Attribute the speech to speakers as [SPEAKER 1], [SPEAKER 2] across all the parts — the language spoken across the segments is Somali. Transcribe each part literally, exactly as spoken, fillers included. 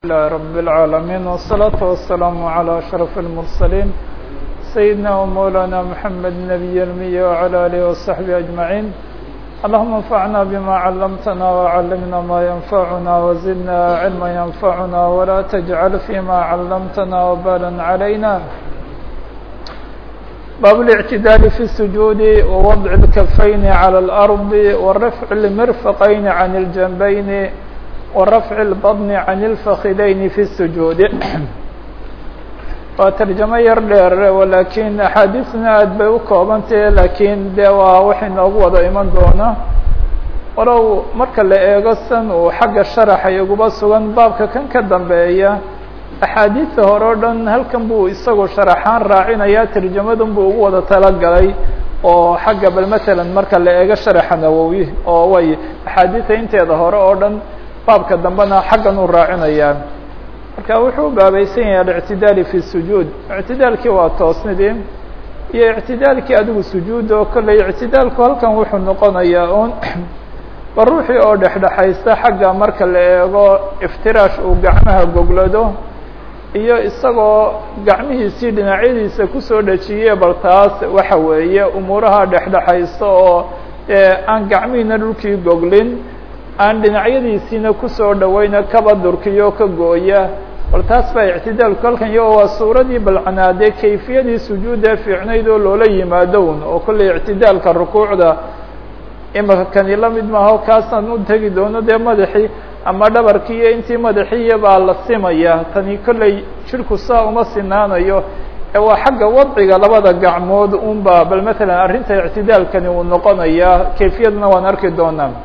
[SPEAKER 1] لله رب العالمين والصلاة والسلام على أشرف المرسلين سيدنا ومولانا محمد النبي الأمي وعلى آله وصحبه أجمعين. اللهم انفعنا بما علمتنا وعلمنا ما ينفعنا وزدنا علما ينفعنا ولا تجعل فيما علمتنا وبالا علينا. باب الاعتدال في السجود ووضع الكفين على الأرض والرفع المرفقين عن الجنبين ورفع البطن عن الفخذين في السجود. وترجمة يردر ولكن أحاديثنا أدبوا كوبانتي لكن دوا وحين أقوى إيمان دونا ولو مركا لأيغسن وحق الشرح يقوبا سوان بابك كان كدن بأيه أحاديث هوردن هل كان بو إساقو شرحان راعينا يا ترجمة بو أقوى تلقى وحق بالمثلا مركا لأيغا شرح نووي ووي أحاديث انتي ظهور أوردن baabka dambena xaggan u raacinayaan. Marka wuxuu baabaysan yahay al-i'tidaal fi sujuud. I'tidaalki waa toosnidii iyo i'tidaalki adigu sujuud oo kale i'tidaalku halkan wuxuu noqonayaa on baruuxi oo dhexdhexaysta xagga marka la eego iftiraash uu gacmaha goglado iyo isagoo gacmihiisii dhinacyadiisa ku soo dhajiyay baltaas waxa weeye umuraha dhexdhexaysta oo aan gacmihiina dhulkii goglin aan dhinacyadiisina ku soo dhawayna kaba durkiyo ka gooya bal taas baa i'tidaalku halkan iyo waa suuradii balcanaade kayfiyadii sujuuda fiicnayd oo loola yimaado oo kulli i'tidaalka rukuucda imaka kan la mid ma aha kaasan u tagi doono de madaxii ama dhabarkii iyo intii madaxii baa la simaya tani kulli shirku saa uma sinaanayo ee waa xagga wadciga labada gacmood un baa bal mesela arrinta i'tidaalkani uu noqonaya kayfiyadna waan arki doonaa.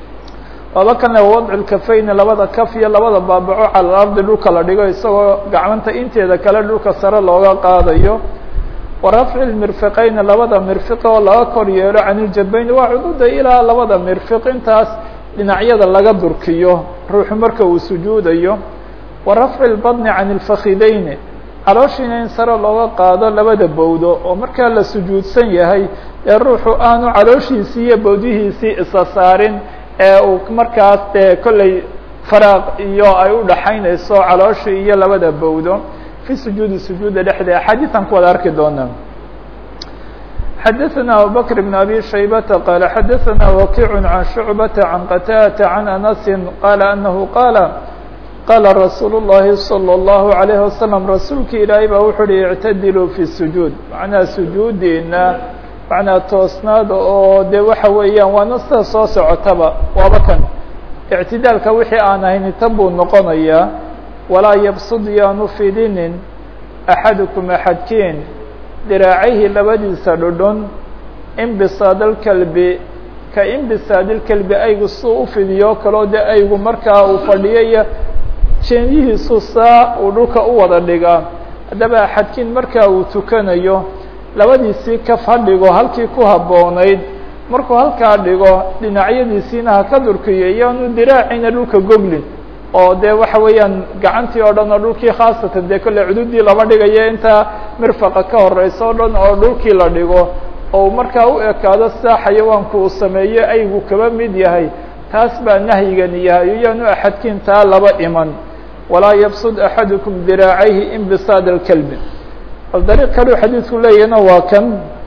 [SPEAKER 1] وذكرنا وضع الكفين لبدا كف iyo labada baabaco على الأرض dhulka la dhigo isagoo gacmanta inteeda kala dhulka sare looga qaadayo ورفع المرفقين labada mirfiq oo laga kor yeelo عن الجبين waa cududa ilaa labada mirfiq intaas dhinacyada laga durkiyo ruuxu marka uu sujuudayo ورفع البطن عن الفخذين calooshina in sare looga qaado labada bowdo oo marka la sujuudsan yahay ee ruuxu aanu calooshiisii iyo bowdihiisii isa saarin ee uu markaas de kolley faraaq iyo ay u dhaxaynayso calooshi iyo labada bowdo fi sujuudi sujuuda dhexdeeda xadiisan ku wada arki doonaa. حدثنا أبو بكر بن أبي شيبة قال حدثنا وكيع عن شعبة عن قتادة عن أنس قال أنه قال قال رسول الله صلى الله عليه وسلم رسولك إلهي بوحر اعتدلوا في السجود معنى سجودنا macnaa toosnaad oo de waxa weeyaan waa nasta soo socotaba waaba kan i'tidaalka wixii aan ahayn tan buu noqonayaa walaa yabsud yaanu fidinin axadukum axadkiin diraacihi labadiisa dhudhun inbisaadal kalbi ka inbisaadil kalbi aygu suu u fidiyo kaloo de aygu markaa uu fadhiyaya jeenyihiisu saa uu dhulka u wada dhigaa haddaba axadkiin markaa uu tukanayo labadiisii kaf ha dhigo halkii ku habboonayd markuu halkaa dhigo dhinacyadiisiina ha ka durkiyo iyaanu diraacina dhulka goglin oo dee waxa weeyaan gacantii oo dhan oo dhulkii khaasatan dee kolle cududii lama dhigayo intaa mirfaqa ka horeysa o dhan oo dhulkii la dhigo oo markaa u ekaado sidaa xayawaanku uu sameeyo aygu kaba mid yahay taas baa nahyigani yahay iyaanu axadkiin taa laba iman walaa yabsud axadukum diraacayhi inbisaad alkalbi. الطريق كانوا حديث لينا وكم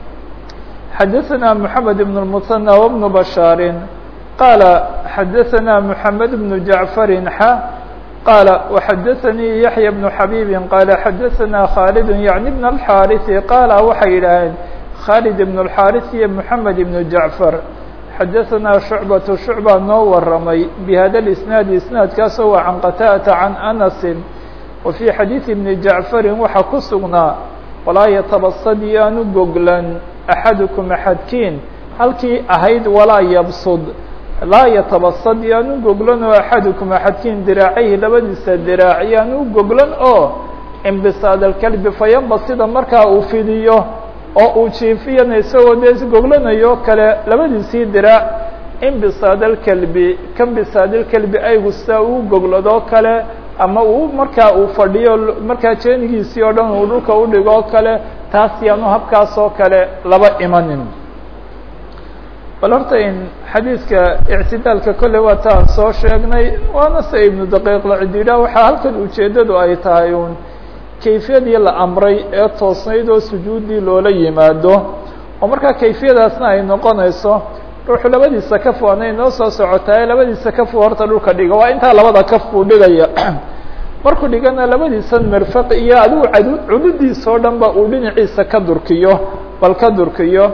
[SPEAKER 1] حدثنا محمد بن المثنى وابن بشار قال حدثنا محمد بن جعفر حا قال وحدثني يحيى بن حبيب قال حدثنا خالد يعني بن الحارث قال وحيلان خالد بن الحارث محمد بن جعفر حدثنا شعبة شعبة نور رمي بهذا الإسناد إسناد كسوى عن قتادة عن أنس وفي حديث ابن جعفر وحكسنا ولا يتبصد يانو جوجلا أحدكم أحدكين هلكي أهيد ولا يبصد لا يتبصد يانو جوجلا أحدكم أحدكين دراعيه لبدس الدراعي يانو جوجلا أو انبساط الكلب فينبسط مركا أوفيديو أو أوشيفيا نسوا ديس جوجلا يوكلا لبدس دراع انبساط الكلب كم بساط الكلب أي وساو جوجلا دوكلا ama uu markaa uu fadhiyo markaa jeenigiisii oo dhan uu dhulka u dhigo kale taas yaanu habkaas oo kale laba imanin. bal horta in xadiidka ictidaalka kolley waa taan soo sheegnay waana se ibnu daqiiq la cididhaa waxaa halkan ujeeddadu ay tahay uun kayfiyadii la amray ee toosnayd oo sujuuddii loola yimaado oo markaa kayfiyadaasna ay noqonayso ruuxu labadiisa kaf waana inoo soo socotaay labadiisa kaf horta dhulka dhiga waa intaa labada kaf buu dhigaya markuu dhigana labadiisan mirfaq iyo adigu cadu cududiisa oo dhan ba uu dhinaciisa ka durkiyo bal ka durkiyo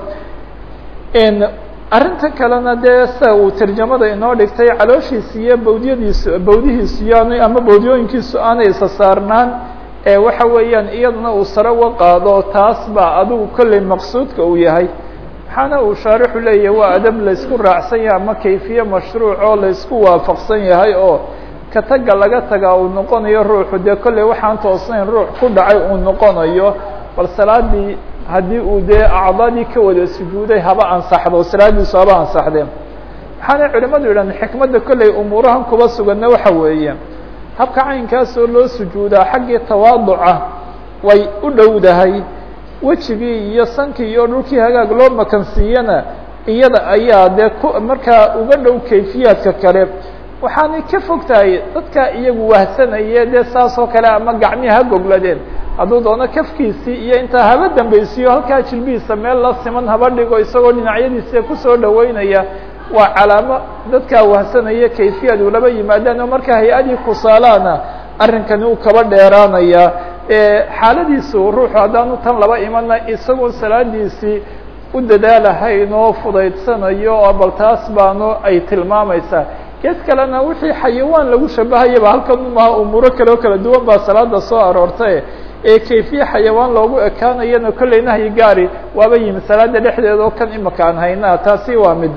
[SPEAKER 1] in arrinta kalena dee sa uu tarjamada inoo dhigtay calooshiisa iyo bawdyadiisu bawdihiisu yaanu ama bawdyooyinkiisu aanay isa saarnaan ee waxa weeyaan iyaduna uu sare uga qaado taas baa adigu kolley maqsuudka uu yahay waxaana uu shaarixu leeyahay waa adab laysku raacsan yahay ama kayfiye mashruuc oo laysku waafaqsan yahay oo ka taga laga tagaa uu noqonayo ruuxu dee kolley waxaan toosnayn ruux ku dhacay uu noqonayo bal salaadii haddii uu dee acdaadii ka wada sujuuday haba ansaxdo salaadiisu haba ansaxdee waxaana culimadu yidhahdeen xikmadda kolley umuurahan kuba suganna waxa weeye habka caynkaasoo loo sujuudaa xaggii tawaaduca way u dhowdahay wejigii iyo sankii iyo dhulkii hagaag loo makansiiyana iyada ayaa dee ku markaa uga dhow kayfiyaadka kale waxaanay ka fog tahay dadka iyagu wahsanaya dee saas oo kale ama gacmihi ha gogladeen hadduu doono kafkiisii iyo intaa haba dambaysiiyo halkaa jilbihiisa meel la siman haba dhigo isagoo dhinacyadiisa kusoo dhaweynaya waa calaamo dadkaa wahsanaya kayfiyad uu laba yimaadaan oo marka hay-adii kusaalaana arrinkani uu kaba dheeraanaya xaaladiisu ruuxu haddaanu tan laba imana isagoo salaadiisii u dadaalahayn oo fudaydsanayo oo bal taas baanu ay tilmaamaysaa geed kalena wixii xayawaan lagu shabahayaba halkan umaha umuuro kale oo kala duwan baa salaada soo aroortay ee kayfiye xayawaan loogu ekaanayana kolley nahyi gaari waaba yimi salaada dhexdeeda oo kan imaka aan haynaa taasi waa mid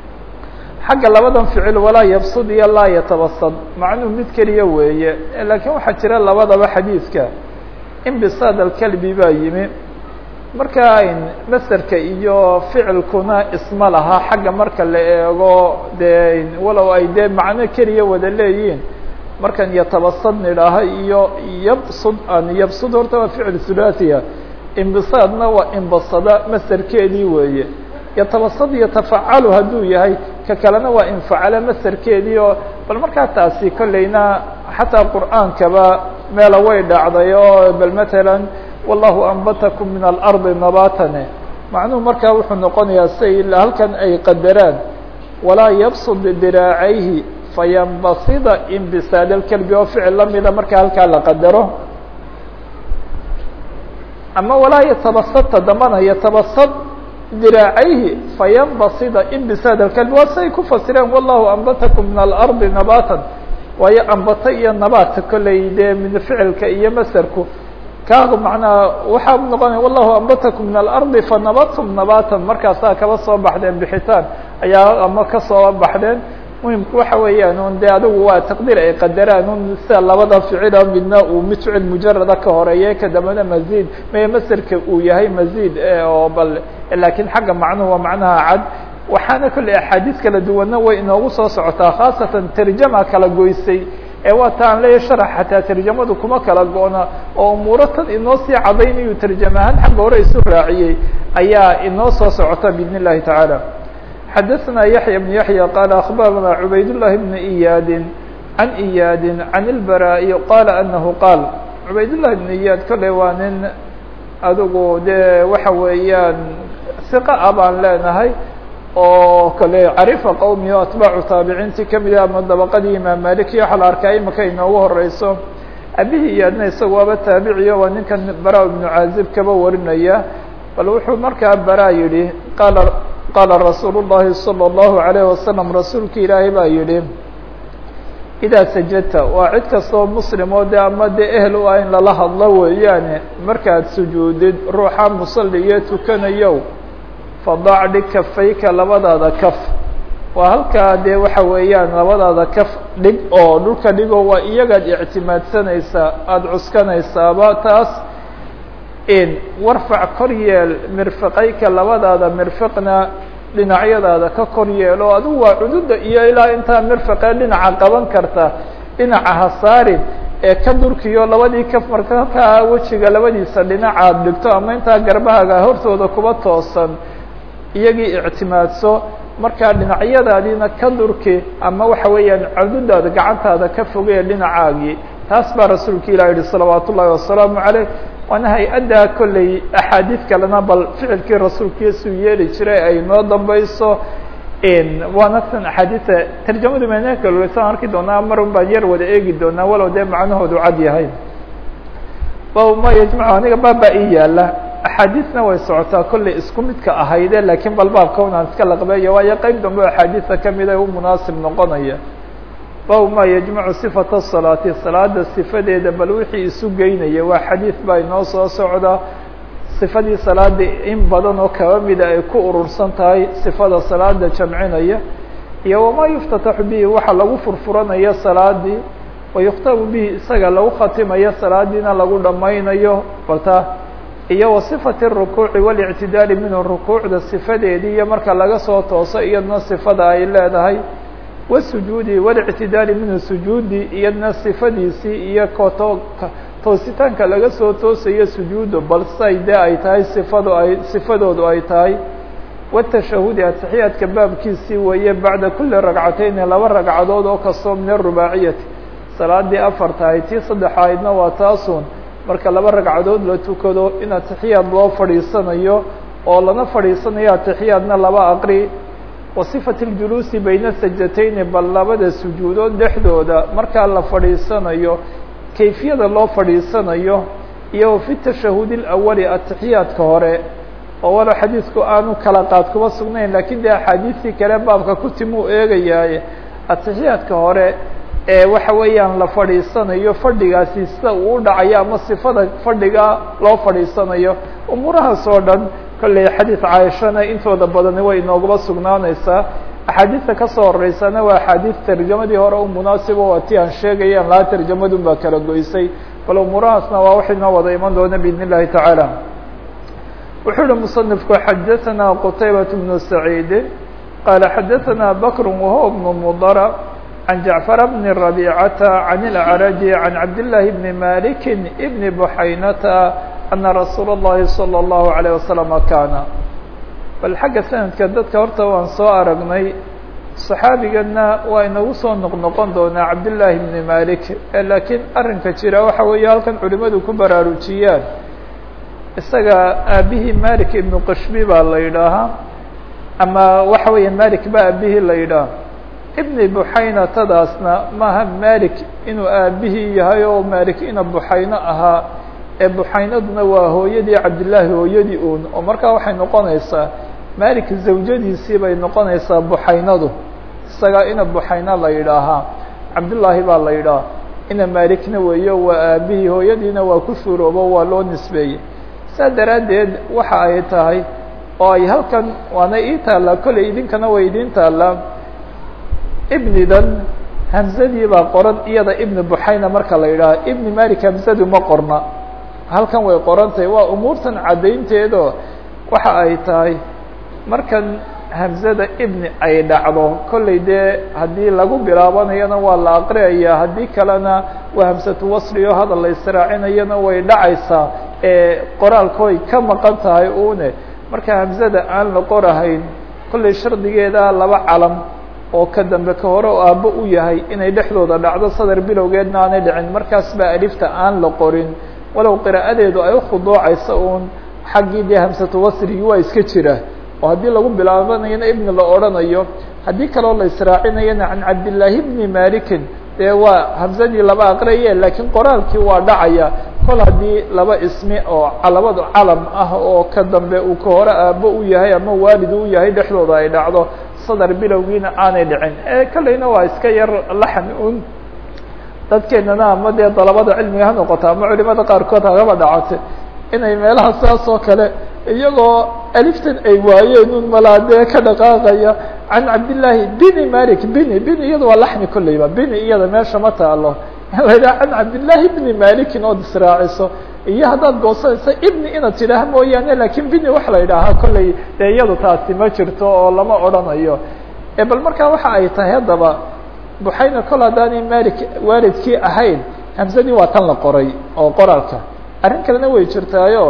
[SPEAKER 1] xagga labadan ficil walaa yabsud iyo laa yatabasad macnuhu mid keliya weeye laakiin waxaa jira labadaba xadiidka inbisaad alkalbi baa yimi marka masderka iyo ficilkuna isma laha xagga marka la eego dee walow ay dee macno keliya wada leeyihiin markan yatabasad nidhaaha iyo yabsud an yabsud horta waa ficil hulaaثiya inbisaadna waa inbasada masderkeedii weeye yatabasad yatafacalu hadduu yahay ka kalena waa infacala masderkeedii oo bal markaa taasi kolleyna xataa qur'aankaba meela way dhacday oo bal matalan wallahu anbatakum min alardi nabatane macnuhu markaa wuxuu noqonayaa say halkan ay qadaraan walaa yabsud diraacayhi fayanbasida inbisaad alkalbi oo ficil lamida marka halkaa la qadaro ama walaa yatabasad dambana yatabasad diraacayhi fayanbasida inbisaad alkalbi waa say ku fasireen wallahu anbatakum min alardi nabatan waayo ambata iyo nabaata kolley dee min ficilka iyo masderku kaagu macnaha waxaa noqonaya wallahu anbatakum min alardi fanabatum nabatan markaasaa kaba soo baxdeen bixitaan ayaa ama kasoo baxdeen muhimku waxa weeyaan un dee adigu waa taqdiir ay qadaraan un sida labada ficila midna uu mid ficil mujarada ka horeeye ka dambana mazid me masderka uu yahay mazid oo bal laakiin xagga macnuhu waa macnaha cad waxaana kolley axaadiis kala duwanna way inoogu soo socotaa khaasatan tarjama kala goysay ee waa ta aan leeyahay sharax xataa tarjamadu kuma kala go-na oo umuuro tan inoo sii cadaynayu tarjama ahaan xagga hore isu raaciyey ayaa inoo soo socota biidn illahi tacaala xadaثna yaحya بن yaحya qala aخbarana cubayd لlahi بn iyaadi can iyaadi can اlbaraaءi qala anahu qaal cubayd لlahi بn iyaad kolley waa nin adigu dee waxa weeyaan siqa a baan leenahay oo kale carifa qowmi o atbaacu taabiciintii kamid ah ama dabaqadii imaam malik iyo waxa la arkaa imaka inoogu horeyso abihii iyaadna isaga waaba taabiciyo waa ninkan bara ibnu caazib kaba warinaya bal wuxuu markaa bara yihi qaala qaala rasuulu llahi salى اllahu عalayه wasalam rasuulka ilaahay baa yihi idaa sajadta waa cid kastoo muslim oo de ama dee ehel u ah in lala hadlo weeyaane markaad sujuudid ruuxa musaliye tukanayow fadac dhig kafayka labadaada kaf waa halkaa dee waxa weeyaan labadaada kaf dhig oo dhulka dhigo waa iyagaad ictimaadsanaysaa aada cuskanaysaaba taas in warfac kor yeel mirfiqayka labadaada mirfiqna dhinacyadaada ka kor yeelo adigu waa cududa iyo ilaa intaa mirfiqee dhinaca qaban karta dhinaca ha saarin ee ka durkiyo labadii kaf marka halkaa wejiga labadiisa dhinacaad dhigto ama intaa garbahaaga hortooda kuba toosan iyagii ictimaadso markaa dhinacyadaadiina ka durki ama waxa weeyaan cadudaada gacantaada ka fogee dhinacaagii taas baa rasuulka ilah yihi salawaat ullahi wasalaamu caleyh waana hay-addaa kolley axaadiid kalena bal ficilkii rasuulkiiyo suu yeeli jiray ay noo dambayso waana tan axaadiista tarjamadu mene kalsan arki doonaa marun baan yar wada eegi doonaa walow dee macnahoodu cad yahay ma yajmacu aniga baab baa ii yaala axaadiisna way socotaa kolley isku midka ahayde lakiin bal baabka unaan iska laqbeeyo waayo qeyb dambe axaadiista kamid a u munaasib noqonaya bab ma yajmacu sifata salaati salaada sifadeeda bal wixii isu geynaya waa xadiid baa inoo soo socda sifadii salaada in badan oo kaba mida ay ku urursan tahay sifada salaada jamcinaya iyo wamaa yuftataxu bihi waxa lagu furfuranaya salaadii wayuktabu bihi isaga lagu khatimayo salaadiina lagu dhamaynayo balta iyo wasifati الrukuuci waاlictidaali minhu rukuucda sifadeedii iyo marka laga soo tooso iyadna sifada ay leedahay wasujuudi waاlictidaali minhu sujuudi iyadna sifadiisii iyo koto toositaanka laga soo toosayo sujuudu balsay dee ay tahay sifadu ay sifadoodu ay tahay watashahudi atixiyaadka baabkiisii weeye bacda kuli ragcatayni laba ragcadood oo kastoo min arubaaciyati salaadii afar tahay tii saddexaydna waa taasun marka laba ragcadood la tukado in atixiyaad loo fadhiisanayo oo lana fadhiisanayo atixiyaadna laba aqri wasifati اljuluusi bayna sajdatayni bal labada sujuudood dhexdooda markaa la fadhiisanayo kayfiyada loo fadhiisanayo iyo fi tashahud اlawali atixiyaadka hore oo walo xadiidku aanu kala qaad kuma sugnayn lakin dee axaadiistii kale baabka ku timuu eegayaaye atixiyaadka hore ee waxa weeyaan la fadhiisanayo fadhigaasi sida uu u dhacayo ama sifada fadhiga loo fadhiisanayo umuurahaas oo dhan kolley xadiid caaishana intooda badani way inoogaba sugnaanaysaa axaadiista kasoo horeysana waa axaadiis tarjamadii hore u munaasibo waa ti aan sheegayaan laa tarjamadun baa kala goysay bal umuurahaasna waa wax inoo wada iman doona biidn illahi tacaala wuxuu uhi musanifku xadaثana qutaybaة bnu saciidi qaala xadaثana bakr wahuwa bnu mudara عن جعفر بن ربيعة عن الأعرج عن عبد الله بن مالك بن بحينة أن رsuuل اللhi صلى الله عليه وسلم كان bal xagga sanadka dadka horta waan soo aragnay صaxaabigana waa inagu soo noqnoqon doonaa cabdاللahi بن مالك lakiin arinka jira waxa weeye halkan culimadu ku baraarujiyaan isaga aabihii malik ibn qashbi baa la yidhaahaa ama waxa weeye malik ba aabihii la yidhaah ibni buxaynatadaasna maaha malik inuu aabihii yahay oo malik ina buxayno ahaa ee buxaynaduna waa hooyadii cabdillaahi hooyadii un oo markaa waxay noqonaysaa malik zawjadiisii bay noqonaysaa buxaynadu isagaa ina buxayna la yidhaahaa cabdullaahi baa la yidhaha ina malikna weeyo waa aabihii hooyadiina waa ku shuuroobo waa loo nisbeeyey saa daraaddeed waxa ay tahay oo ay halkan waana ii taallaa kolley idinkana way idiin taallaa ibnidan hamzadii baa qoran iyada ibni buxayna marka la yidhaaha ibni malik hamzadu ma qorna halkan way qoran tahay waa umuurtan caddaynteedo waxa ay tahay markan hamzada ibni ay dhacdo kolley dee haddii lagu bilaabanayana waa la aqriyayaa haddii kalena waa hamsatu wasriyo hadal la israacinayana way dhacaysaa ee qoraalkooy ka maqan tahay une marka hamzada aan la qorahayn kolley shardigeeda laba calam oo ka dambe ka hore oo aabbo u yahay inay dhexdooda dhacdo sadar bilowgeedna aanay dhicin markaas baa alifta aan la qorin walow qiraa'adeedu ay ukhuduucaysa uun xaggii dee hamsatu wasrigi waa iska jira oo haddii lagu bilaabanayana ibni la odhanayo haddii kaloo la israacinayana can cabdillaahi bni malikin dee waa hamsadii laba aqriye laakiin qoraalkii waa dhacaya kol haddii laba ismi oo labada calam ah oo ka dambe uu ka hore aabbo u yahay ama waalid u yahay dhexdooda ay dhacdo sadar bilowgiina aanay dhicin ee kolleyna waa iska yar laxan un dadkeenana ama dee dalabada cilmiga ha noqota ama culimada qaarkood hagaba dhacate inay meelaha saas oo kale iyagoo aliftan ay waayeen un malaa dee ka dhaqaaqaya can cabdillaahi bini malik bini bini iyada waa laxni kolleyba bini iyada meesha ma taalo la yidhaha can cabdillaahi bni malikin ood israaciso iyo haddaad goosanaysa ibni inaad tidhaah mooyaane lakin bini wax la yidhaahaa kolley dee iyadu taasi ma jirto oo lama odhanayo e bal markaa waxa ay tahay haddaba buxayna kol haddaanay malik waalidkii ahayn hamsadii waa tan la qoray oo qoraalka arrin kalena way jirtaayo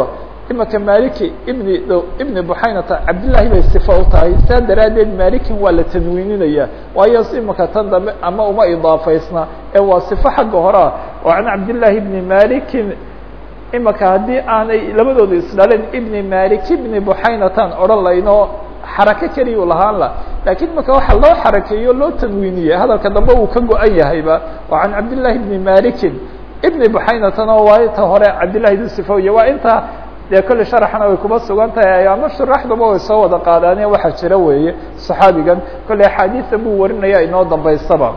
[SPEAKER 1] imaka maliki ibni ibni buxaynata cabdillaahi bay sifa u tahay saa daraaddeed malikin waa la tanwiininaya waayo imaka tan dambe ama uma idaafaysna ee waa sifo xagga hore ah oo can cabdillaahi ibni malikin imaka haddii aanay labadooda isdhaleen ibni malik ibni buxaynatan odhan layno xarako keliyu lahaan la lakiin marka waxa loo xarakeeyo loo tanwiiniyey hadalka dambe uu ka go-an yahayba waa can cabdillaahi ibni malikin ibni buxaynatan oo waa inta hore cabdillahi du sifooye waa inta dee kolley sharaxna way kuba sugan tahay ama shuraxdaba way soo wada qaadaane waxa jira weeye saxaabigan kolley axaadiisa buu warinaya inoo dambaystaba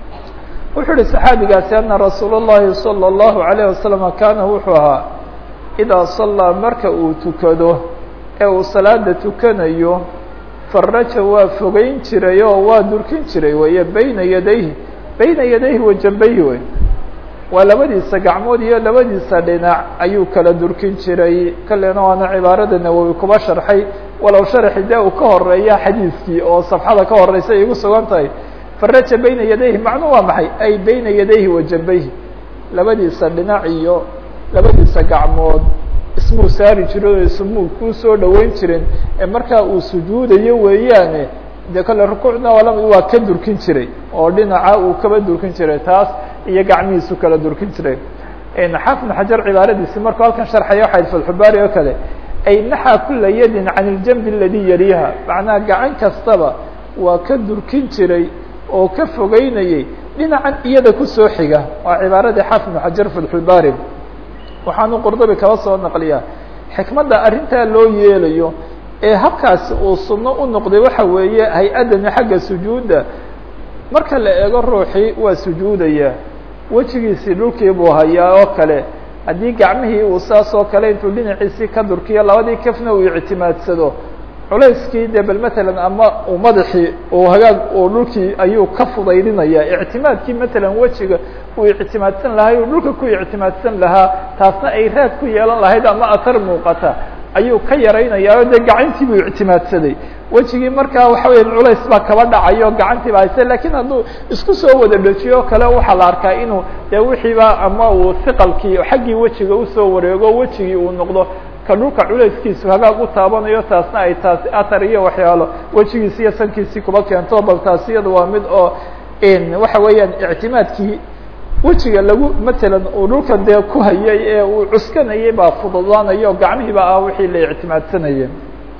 [SPEAKER 1] wuxuu uhi saxaabigaasi ana rasuul الlahi salى الlahu عalيه wasalam kaana wuxuu ahaa idaa sallaa marka uu tukado ee uu salaada tukanayo faraja waa fogeyn jiray oo waa durkin jiray weeye bayna yadayhi bayna yadayhi wajanbayhi wey waa labadiisa gacmood iyo labadiisa dhinac ayuu kala durkin jiray kalena waana cibaarada nawowi kuba sharxay walow sharxi dee uu ka horeeya xadiiskii oo safxada ka horeysa ay igu sugan tahay faraja bayna yadayhi macnuu waa maxay ay bayna yadayhi wajanbayhi labadiisa dhinac iyo labadiisa gacmood ismuu saari jiro o ismuu ku soo dhaweyn jirin ee markaa uu sujuudayo weeyaane dee kale rukuucna waa ka durkin jiray oo dhinaca uu kaba durkin jiray taas iyo gacmihiisu kala durkin jiray xaafid xajar cibaaradiisi markuu halkan sharxaya waxay fatxubaari oo kale ay naxaa kula yadin can iljanbi aladi yaliha macnaha gacan kastaba waa ka durkin jiray oo ka fogeynayay dhinacan iyada kusoo xiga waa cibaaradii xaafid xajar fatxubaari waxaanu qurdabi kaba soo naqliyaa xikmadda arrintaa loo yeelayo ee habkaasi uu sunno u noqday waxa weeye hay-addani xagga sujuudda marka la eego ruuxii waa sujuudaya wejigiisii dhulkii buu hayaa oo kale haddii gacmihii uu saas oo kale intuu dhinaciisii ka durkiyo labadii kafna uu ictimaadsado culayskii dee bal matalan ama uu madaxii uu hagaag uu dhulkii ayuu ka fudaydinaya ictimaadkii matalan wejiga uu ictimaadsan lahay uu dhulka ku ictimaadsan lahaa taasna ay raad ku yeelan lahayd ama athar muuqata ayuu ka yaraynayaa o dee gacantii buu ictimaadsaday wejigii markaa waxa weya culays baa kaba dhacayo gacantii ba hayse lakiin hadduu isku soo wada dhejiyo kale waxaa la arkaa inuu dee wixiiba ama uu hiqalkii xaggii wejiga usoo wareego wejigii uu noqdo ka dhulka culayskiisu hagaag u taabanayo taasna ay taasi athar iyo waxyaalo wejigiisi iyo sankiisii kuba keento bal taasi iyada waa mid oo waxa weeyaan ictimaadkii wejiga lagu matalan uu dhulka dee ku hayay ee uu cuskanayay baa fududaanayo gacmihiiba ah wixii la ictimaadsanayay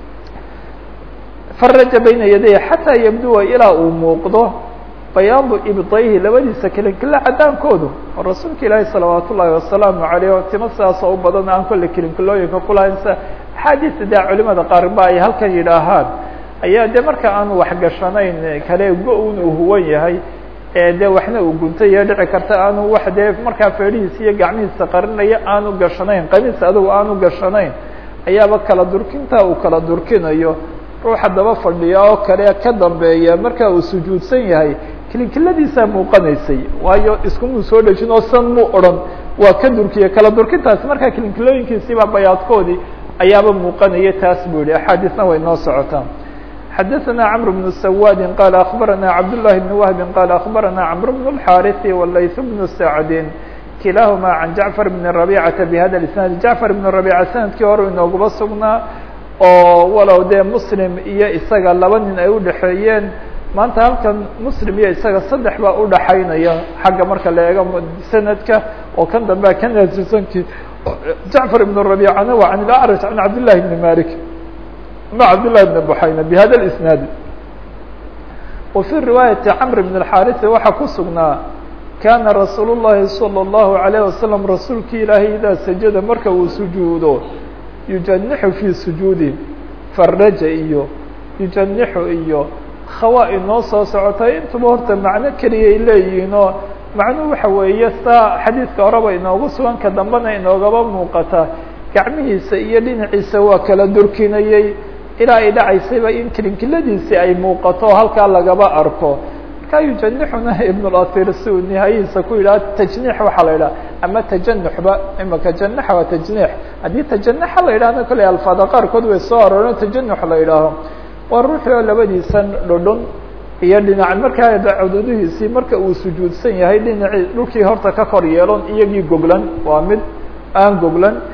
[SPEAKER 1] faraja bayna yaday xataa yabduwa ilaa uu muuqdo bayaadu ibdayhi labadiisa kilinkila cadaankoodu oo rasuulka ilaahi salawaat ullaahi wasalaamu aleyh o timo sidaasoo u badan aan kolle kilinkilooyinka kulahayn sa axaadiista dee culimada qaar ba ay halkan yidhaahaan ayaa dee marka aanu waxgashanayn kale go-un uu huwan yahay ee dee waxna uu guntay dhici karta aanu wax dee markaa feedhihiisa iyo gacmihiisa qarinaya aanu gashanayn qamiis adugu aanu gashanayn ayaaba kala durkinta uu kala durkinayo ruuxa daba fadhiya oo kale ka dambeeya marka uu sujuudsan yahay kilinkiladiisaa muuqanaysay waayo iskumuu soo dhejin oo san muu odhan waa ka durkiya kala durkintaasi markaa kilinkilooyinkiisiibaa bayaadkoodii ayaaba muuqanaya taas buu yihi axaadiisna way noo socotaa xadaثna cمر بن سwاd qال أخبرnا cبد اللh بن وهب qال أخبرnا cمر بن الحاrث والlayث بن سعد kilahma عن جعفر بن ربيعة بhda الاسناaد جعفر بن ربيعة sanadkii hore inooguba sugnaa oo walow dee mslim iyo isaga laba nin ay udhaxeeyeen maanta halkan mslim iyo isaga saddex baa udhaxaynaya xagga marka la eego sanadka oo kan dambea ka naasisankii جعفر بن ربيعana waa عن الأعرج عن عبد اللh بن مالك مع عبد الله بن بحayna بhda الاسناaد وفي رواية cمر بن الحاrث waxaa ku sugnaa كاna رasuuل اللhi صلى الله عليه وسلم rasuulki ilaahay idaa sajada marka uu sujuudo yujanixu fii sujuudi faraja iyo yujanixu iyo khawa inoo soo socotay intuba horta macno keliyay leeyihiin oo macnuhu waxa weeye saa xadiidka horeba inoogu sugan ka dambena inoogaba muuqata gacmihiisa iyo dhinaciisa waa kala durkinayay ilaa ay dhacaysayba in kilinkiladiisi ay muuqato halkaa lagaba arko markaa yujanixuna ibn اlathir si uu nihaayadiisa ku yidhaha tajniix waxaa la yidhaha ama tajanuxba imaka janaxa waa tajniix haddii tajanaxa la yidhahna kole alfaada qaarkood way soo arooreen tajanux la yidhaaho waa ruuxii oo labadiisan dhodhon iyo dhinac markaa cududihiisii marka uu sujuudsan yahay dhinacii dhulkii horta ka kor yeelon iyagii goglan waa mid aan goglan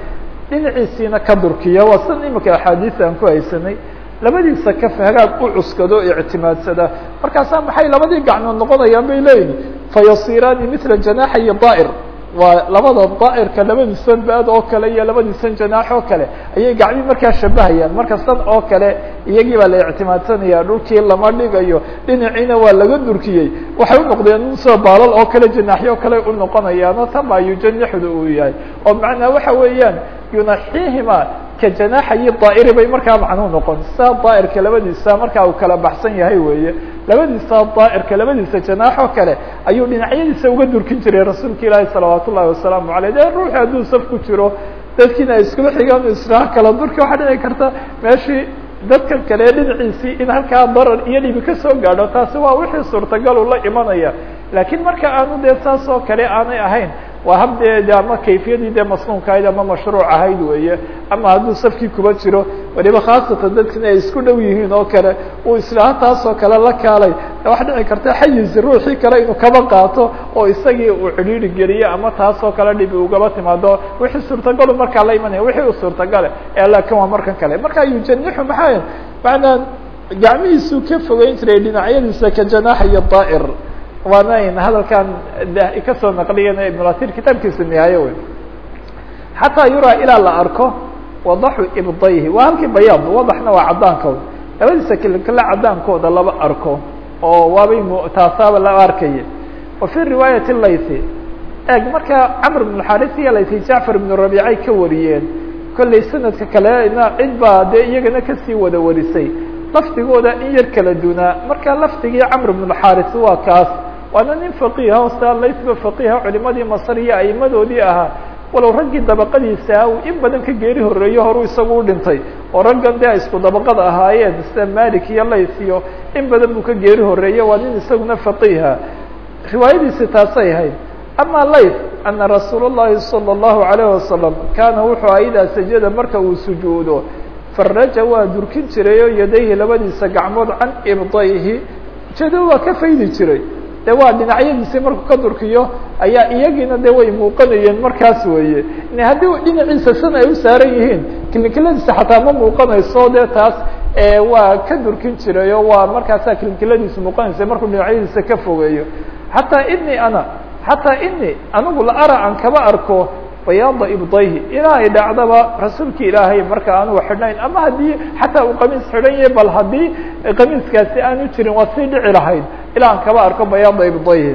[SPEAKER 1] dhinaciisiina ka durkiya waa san imika axaadiis aan ku haysanay labadiisa kaf hagaag u cuskado ictimaadsada markaasaa maxay labadii gacmood noqonayaan bay leeyihin fayasiraani mila janaaxayi daa'ir waa labada daa'irka labadiisan baad oo kale iyo labadiisan janaax oo kale ayay gacmii markaa shabahayaan marka san oo kale iyagii baa la ictimaadsanaya dhulkii lama dhigayo dhinaciina waa laga durkiyey waxay u noqdeen soo baalal oo kale janaaxyo o kale u noqonayaano tama yujanixdu uu yahay oo macnaa waxa weeyaan yunaxihima ka janaaxayi daa'iri bay markaa macnuu noqon saa daa'irka labadiisa markaa uu kala baxsan yahay weeye labadiisa daa'irka labadiisa janaax oo kale ayuu dhinacyadiisa uga durkin jiray rasuulka ilaahi salawaat ullahi wasalaamu aleyh de ruuxi hadduu saf ku jiro dadkiina ay iskula xigaan israha kala durki waxaa dhici karta meeshii dadkan kale dhinaciisii in halkaa darar iyo dhibi ka soo gaadho taasi waa wixii suurtagal u la imanaya laakiin marka aanu dee saas oo kale aanay ahayn waa hab dee de ama kayfiyadii dee masnuunka ahayd ama mashruuc ahayd weeye ama hadduu safkii kuba jiro waliba khaasatan dadkina ay isku dhow yihiin oo kale uu islaha taas oo kale la kaalay waxa dhici karta xayiz ruuxii kale inuu kaba qaato oo isagii uu cidhiiri geliyo ama taas oo kale dhibi ugaba timaado wixii suurtagalu markaa la imanaya wixii u suurtagale ee laakiin waa markan kale marka yujanixu maxaa macnaa gacmihiisuu ka fogeyn jiray dhinacyadiisa ka janaaxa iyo daa'ir waana in hadalkan kasoo naqliyan ibnulatir kitaabkiisa nihaaye wey xataa yuraa ilaa la arko wadaxu ibdayhi waa halkii bayaad wadaxna waa caddaanka labadiisa kale caddaankooda laba arko oo waabay taasaaba la arkaya wa fii riwaayati laythi eeg marka camr bn xaris iyo laythi jacfar ibn rabiicay ka wariyeen kollay sanadka kalena cid baa dee iyagana kasii wada warisay lafdigooda in yar kala dunaa marka lafdigii camr bn xaris waa kaas waana nin faqiiha o saa laythba faqiiha culimadii masr iyo aimadoodii ahaa walow raggii dabaqadiisa uu in badan ka geeri horeeyo horu isagu u dhintay oo raggan dee ay isku dabaqad ahaayeen sida malik iyo layth iyo in badan buu ka geeri horeeye waa nin isaguna faqiiha riwaayadiisi taasay ahayd ama layth ana rasuul الlahi salى الlahu عalayه wasalam kaana wuxuu aha idaa sajada marka uu sujuudo faraja waa durkin jirayo yadayhi labadiisa gacmood can ibdayhi ujeedada waa ka faydi jiray de waa dhinacyadiisi markuu ka durkiyo ayaa iyagiina de way muuqanayeen markaas weeye haddii dhinaciisa san ay u saaran yihiin kilinkiladiisa xataa ma muuqanayso de taas waa ka durkin jirayo waa markaasaa kilinkiladiisa muuqanaysa markuu dhinacyadiisa ka fogeeyo xataa ini ana xataa ini anigu la ara aan kaba arko bayaada ibdayhi ilaa ay dhacdaba rasuulka ilaahay marka anugu xidhnayn ama haddii xataa uu qamiis xidhan yahay bal haddii qamiiskaasi aanu jirin waa sii dhici lahayd ilaa aan kaba arko bayaada ibdayhi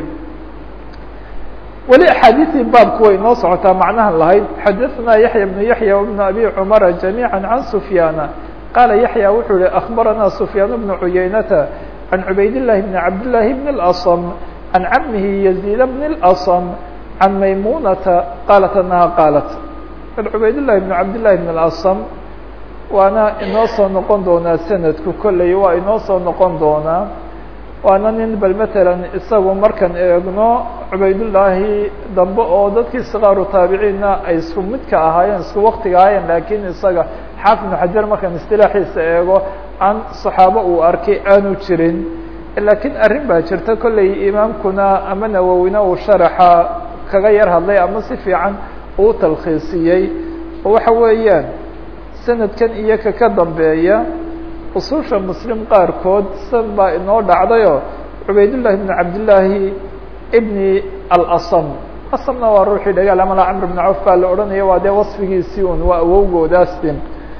[SPEAKER 1] weli axaadiisii baabku way noo socotaa macnahan lahayd xadaثna yaحya بن yaحya وبن abi cmara جamيعا عan سfyaana qaala yaحya wuxuu yihi akbarana سfyaan بن cuyaynata عan cubayd الlahi بn cabd لlahi بn الأصm عan camihi يزيد بn الأصm عن maymunةa qaalat anaha qaalat cubayd لlahi بn cabd لlahi بn الأصm waana inoo soo noqon doonaa sanadku kolley waa inoo soo noqon doonaa waana nin bal matalan isagu markaan eegno cubaydullaahi dambe oo dadkii sikaaru taabiciinna ay isku midka ahaayeen isku waktiga ahaayeen laakiin isaga xaafid ibnu xajar markaan istilaaxiisa eego aan saxaabo uu arkay aanu jirin laakiin arrin baa jirta kolley imaamkuna ama nawowina uu sharaxa kaga yar hadlay ama si fiican uu talkhiisiyey oo waxa weeyaan sanadkan iyo ka ka dambeeya usuusha muslim qaarkood san baa inoo dhacdayo cubaydullahi bn cabdillaahi ibni alasam asamna waa ruuxii dhagaal amala camr bn cawf baa la odhanaya waa dee wasfigiisii un waa awowgoodaastin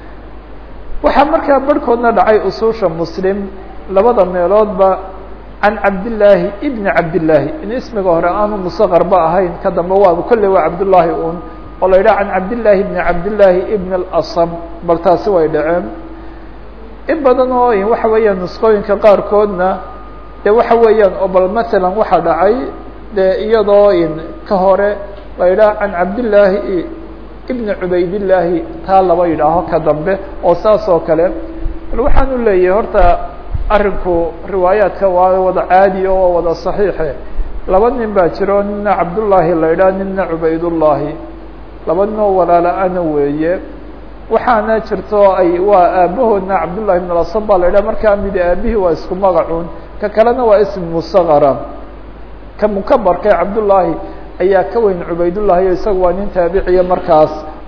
[SPEAKER 1] waxaa markaa barhkoodna dhacay usuusha muslim labada meeloodba can cabdillaahi ibni cabdillaahi in ismiga hore aanu musaqarba ahayn ka dambe waaba kolley waa cabdullaahi un oo la yidhaha can cabdillaahi ibni cabdillaahi ibn alasam bal taasi way dhaceen in badan oo waxa weeyaan nusqooyinka qaarkoodna de waxa weeyaan oo bal matalan waxaa dhacay de iyadoo in ka hore la yidhaha can cabdillaahi ibni cubaydillaahi taa laba yidhaaho ka dambe oo saas oo kale bal waxaan u leeyahay horta arrinku riwaayaadka waa wada caadi oo waa wada saxiixe laba nin baa jiro nina cabdullaahi la yidhaha nina cubaydullaahi laba nin oo walaala-ana weeye waxaana jirto ay waa aabahoodna cabdullahi ibn alasam baa la yidhaha markaa mid aabihii waa isku magacuun ka kalena waa ism musaqara ka mukabarka cabdullaahi ayaa ka weyn cubaydullahi o isaga waa nin taabiciya markaas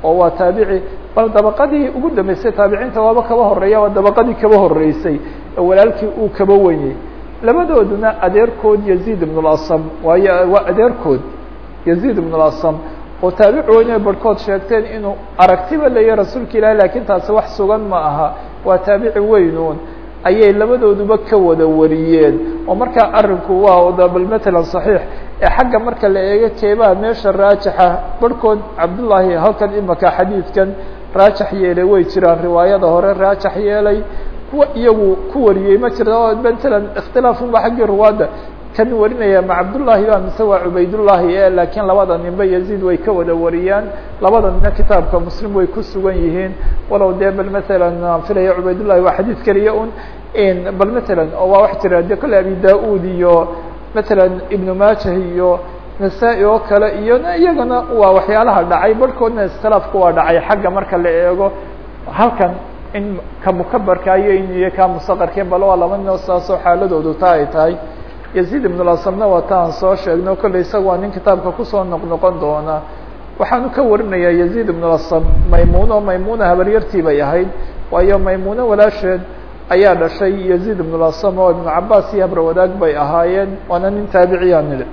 [SPEAKER 1] oo waa taabici bal dabaqadii ugu dambeysay taabiciinta waaba kaba horeeya waa dabaqadii kaba horeysay oo walaalkii uu kaba wenyey labadooduna adeerkood yaziid ibn اlasam waayo waa adeerkood yaziid ibn اlasam oo taabic weyne barhkood sheegteen inuu aragtiba leeyahay rasuulka ilahi lakin taasi wax sugan ma aha waa taabici weynuun ayay labadooduba ka wada wariyeen oo markaa arinku waa bal matalan صaxiix ee xagga marka la eego keebaa meesha raajixa barhkood cabdullaahi halkan imaka xadiidkan raajax yeelay way jiraan riwaayada hore raajax yeelay kuwa iyagu ku wariyey ma jirta oo matalan ikhtilaafunba xaggii ruwaadda kan warinaya ma cabdullaahi ba mise waa cubaydullaahi e laakiin labada ninba yaziid way ka wada wariyaan labada nina kitaabka muslim way ku sugan yihiin walow dee bal matalan aan filaya cubaydullahi waa xadiid keliya un bal matalan oo waa wax jira de kole abi da-ud iyo matalan ibnu maajah iyo nasaa-i oo kale iyo iyagana waa waxyaalaha dhacay barhkoodna iskhilaafku waa dhacay xagga marka la eego halkan in ka mukabarka iyo in iyo ka musaqarkeen bal waa laba nino saasoo xaaladoodu taa ay tahay yaziid ibn اlasamna waa ta aan soo sheegno kolley isaga waa nin kitaabka kusoo noqnoqon doona waxaanu ka warinayaa yaziid ibn اlasam maymuno maymuna habaryartii bay ahayd waayo maymuno walaasheed ayaa dhashay yaziid ibn اlasam oo ibnu cabaas iyo habra wadaag bay ahaayeen waana nin taabiciyaan nili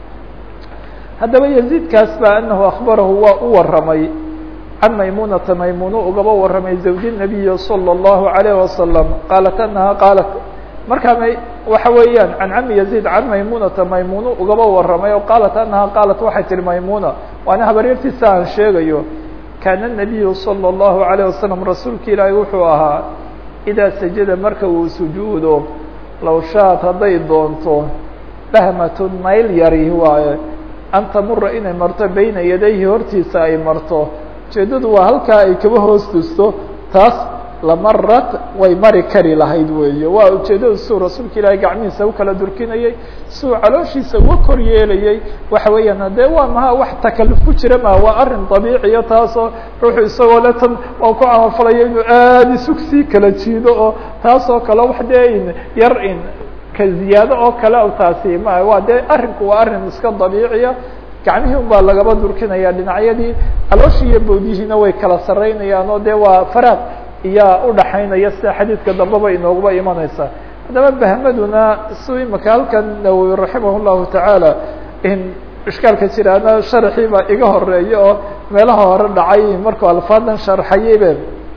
[SPEAKER 1] haddaba yaziidkaas ba anahu akbarahu waa u waramay can maymunata maymuno ugaba waramay zawji nabiyi salى الlahu عalayه wasalam qaalat anaha qaalat markaa may waxa weeyaan can cami yaziid can maymunata maymuno ugaba waramay oo qaalat anaha qaalat waxay tihi maymuna waana habaryartiisa aan sheegayo kaana الnabiyu salى الlahu عalayه wasalam rasuulka ilaahi wuxuu ahaa idaa sajada marka uu sujuudo low shaad hadday doonto bahmatun mayl yari waaye an tamura inay marto bayna yadayhi hortiisa ay marto ujeedadu waa halkaa ay kaba hoos tusto taas lamarad way mari kari lahayd weeye waa ujeedada suu rasuulka ilaahay gacmihiisa u kala durkinayay suu calooshiisa uga kor yeelayay waxa weeyaan dee waa maha wax takaluf ku jira ma waa arrin dabiiciya taasoo ruuxu isagoo le tan oo ku camalfalayo inuu aada isug sii kala jiido oo taasoo kale wax dee in yar in ka ziyaado oo kale taasi ma waa dee arrinku waa arrin iska dabiiciya gacmihii un baa lagaba durkinaya dhinacyadii calooshii iyo bowdihiina way kala saraynayaan oo dee waa faraaq iyaa udhaxaynaya sida xadiidka dambeba inooguba imanaysa haddaba bahmaduna su imaka halkan nawowi raximah llahu tacaala in ishkaalka jiraana sharxii baa iga horeeya oo meelaha hore dhacay markuu alfaadan sharxayaybe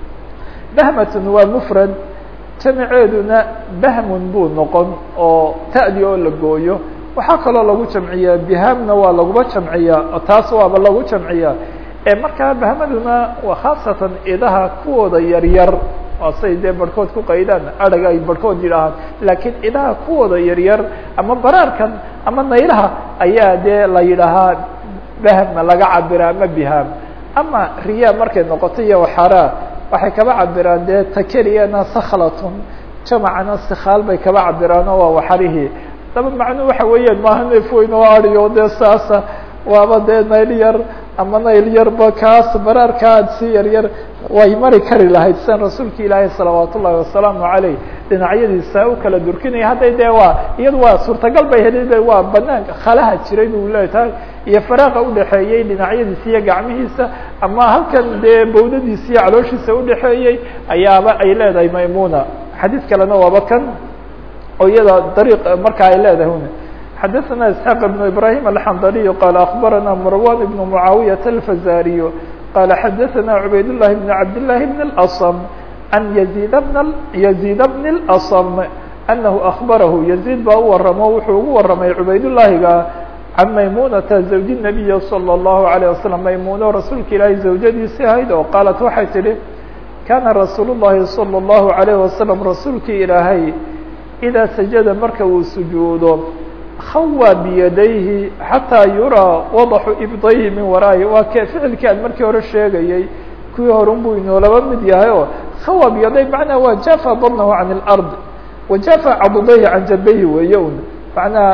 [SPEAKER 1] bahmatun waa mufrad jamaceeduna bahmun buu noqon oo ta'di oo la gooyo waxaa kaloo lagu jamciyaa bihamna waa laguba jamciyaa taas waaba lagu jamciyaa markaa bahmaduna waa khaasatan idaha kuwooda yaryar waa say dee barhkood ku qaydaan adhag ay barhkood yidhaahaan laakiin idaha kuwooda yaryar ama baraarkan ama naylaha ayaa dee la yidhaahaa bahma laga cabira ama bihaam ama riyaa markay noqoto iyo waxaraa waxay kaba cabiraan dee takeliyana sakhlatun jamacana sikhaal bay kaba cabiraan oo waa waxarihii daba macnuu waxa weeyaan maaha neef weyn oo adiyo dee saasa waaba dee nayl yar ama nayl yarba kaas baraarkaad si yar yar way mari kari lahayd sidan rasuulka ilaahay salawaat ullahi wasalaamu caleyh dhinacyadiisa u kala durkinaya hadday dee waa iyadu waa suurtagal bay helid waa banaanka khalaha jiray buu leetahay iyo faraaqa udhaxeeyey dhinacyadiisa iyo gacmihiisa ama halkan dee bawdadiisa iyo calooshiisa udhaxeeyey ayaaba ay leedahay maymuna xadiid kalena waaba kan oo iyada dariiq marka ay leedahay una xadaثna isحاq بن ibrahim الxandaliy qal akbarana marwan بn mucaawiyaة الfazariy qala xadaثna cubayd الlahi بn cabd لlahi بn اlأصm an yزid bn yزid bn اlأصm anahu akbarahu yزid baa u waramo wuxuu ugu waramay cubaydالlahiga can maymunata zawji الnabiy salى الlahu عalيه wasalam maymuno rasuulka ilaahay zawjadiisi ahayd oo qaalat waxay tihi kana rasuul الlahi salى الlahu عalيه wasalam rasuulkii ilaahay idaa sajada marka uu sujuudo khawى biyadayhi xataa yuraa wadaxu ibdayhi min waraahi waa ke ficilkii aan markii hore sheegayey kuwii horun buu inoolaba mid yahay oo khawى biyaday macnaha waa jafa badnahu can اlard wajafa cadudayhi can jabayhi weeye un macnaha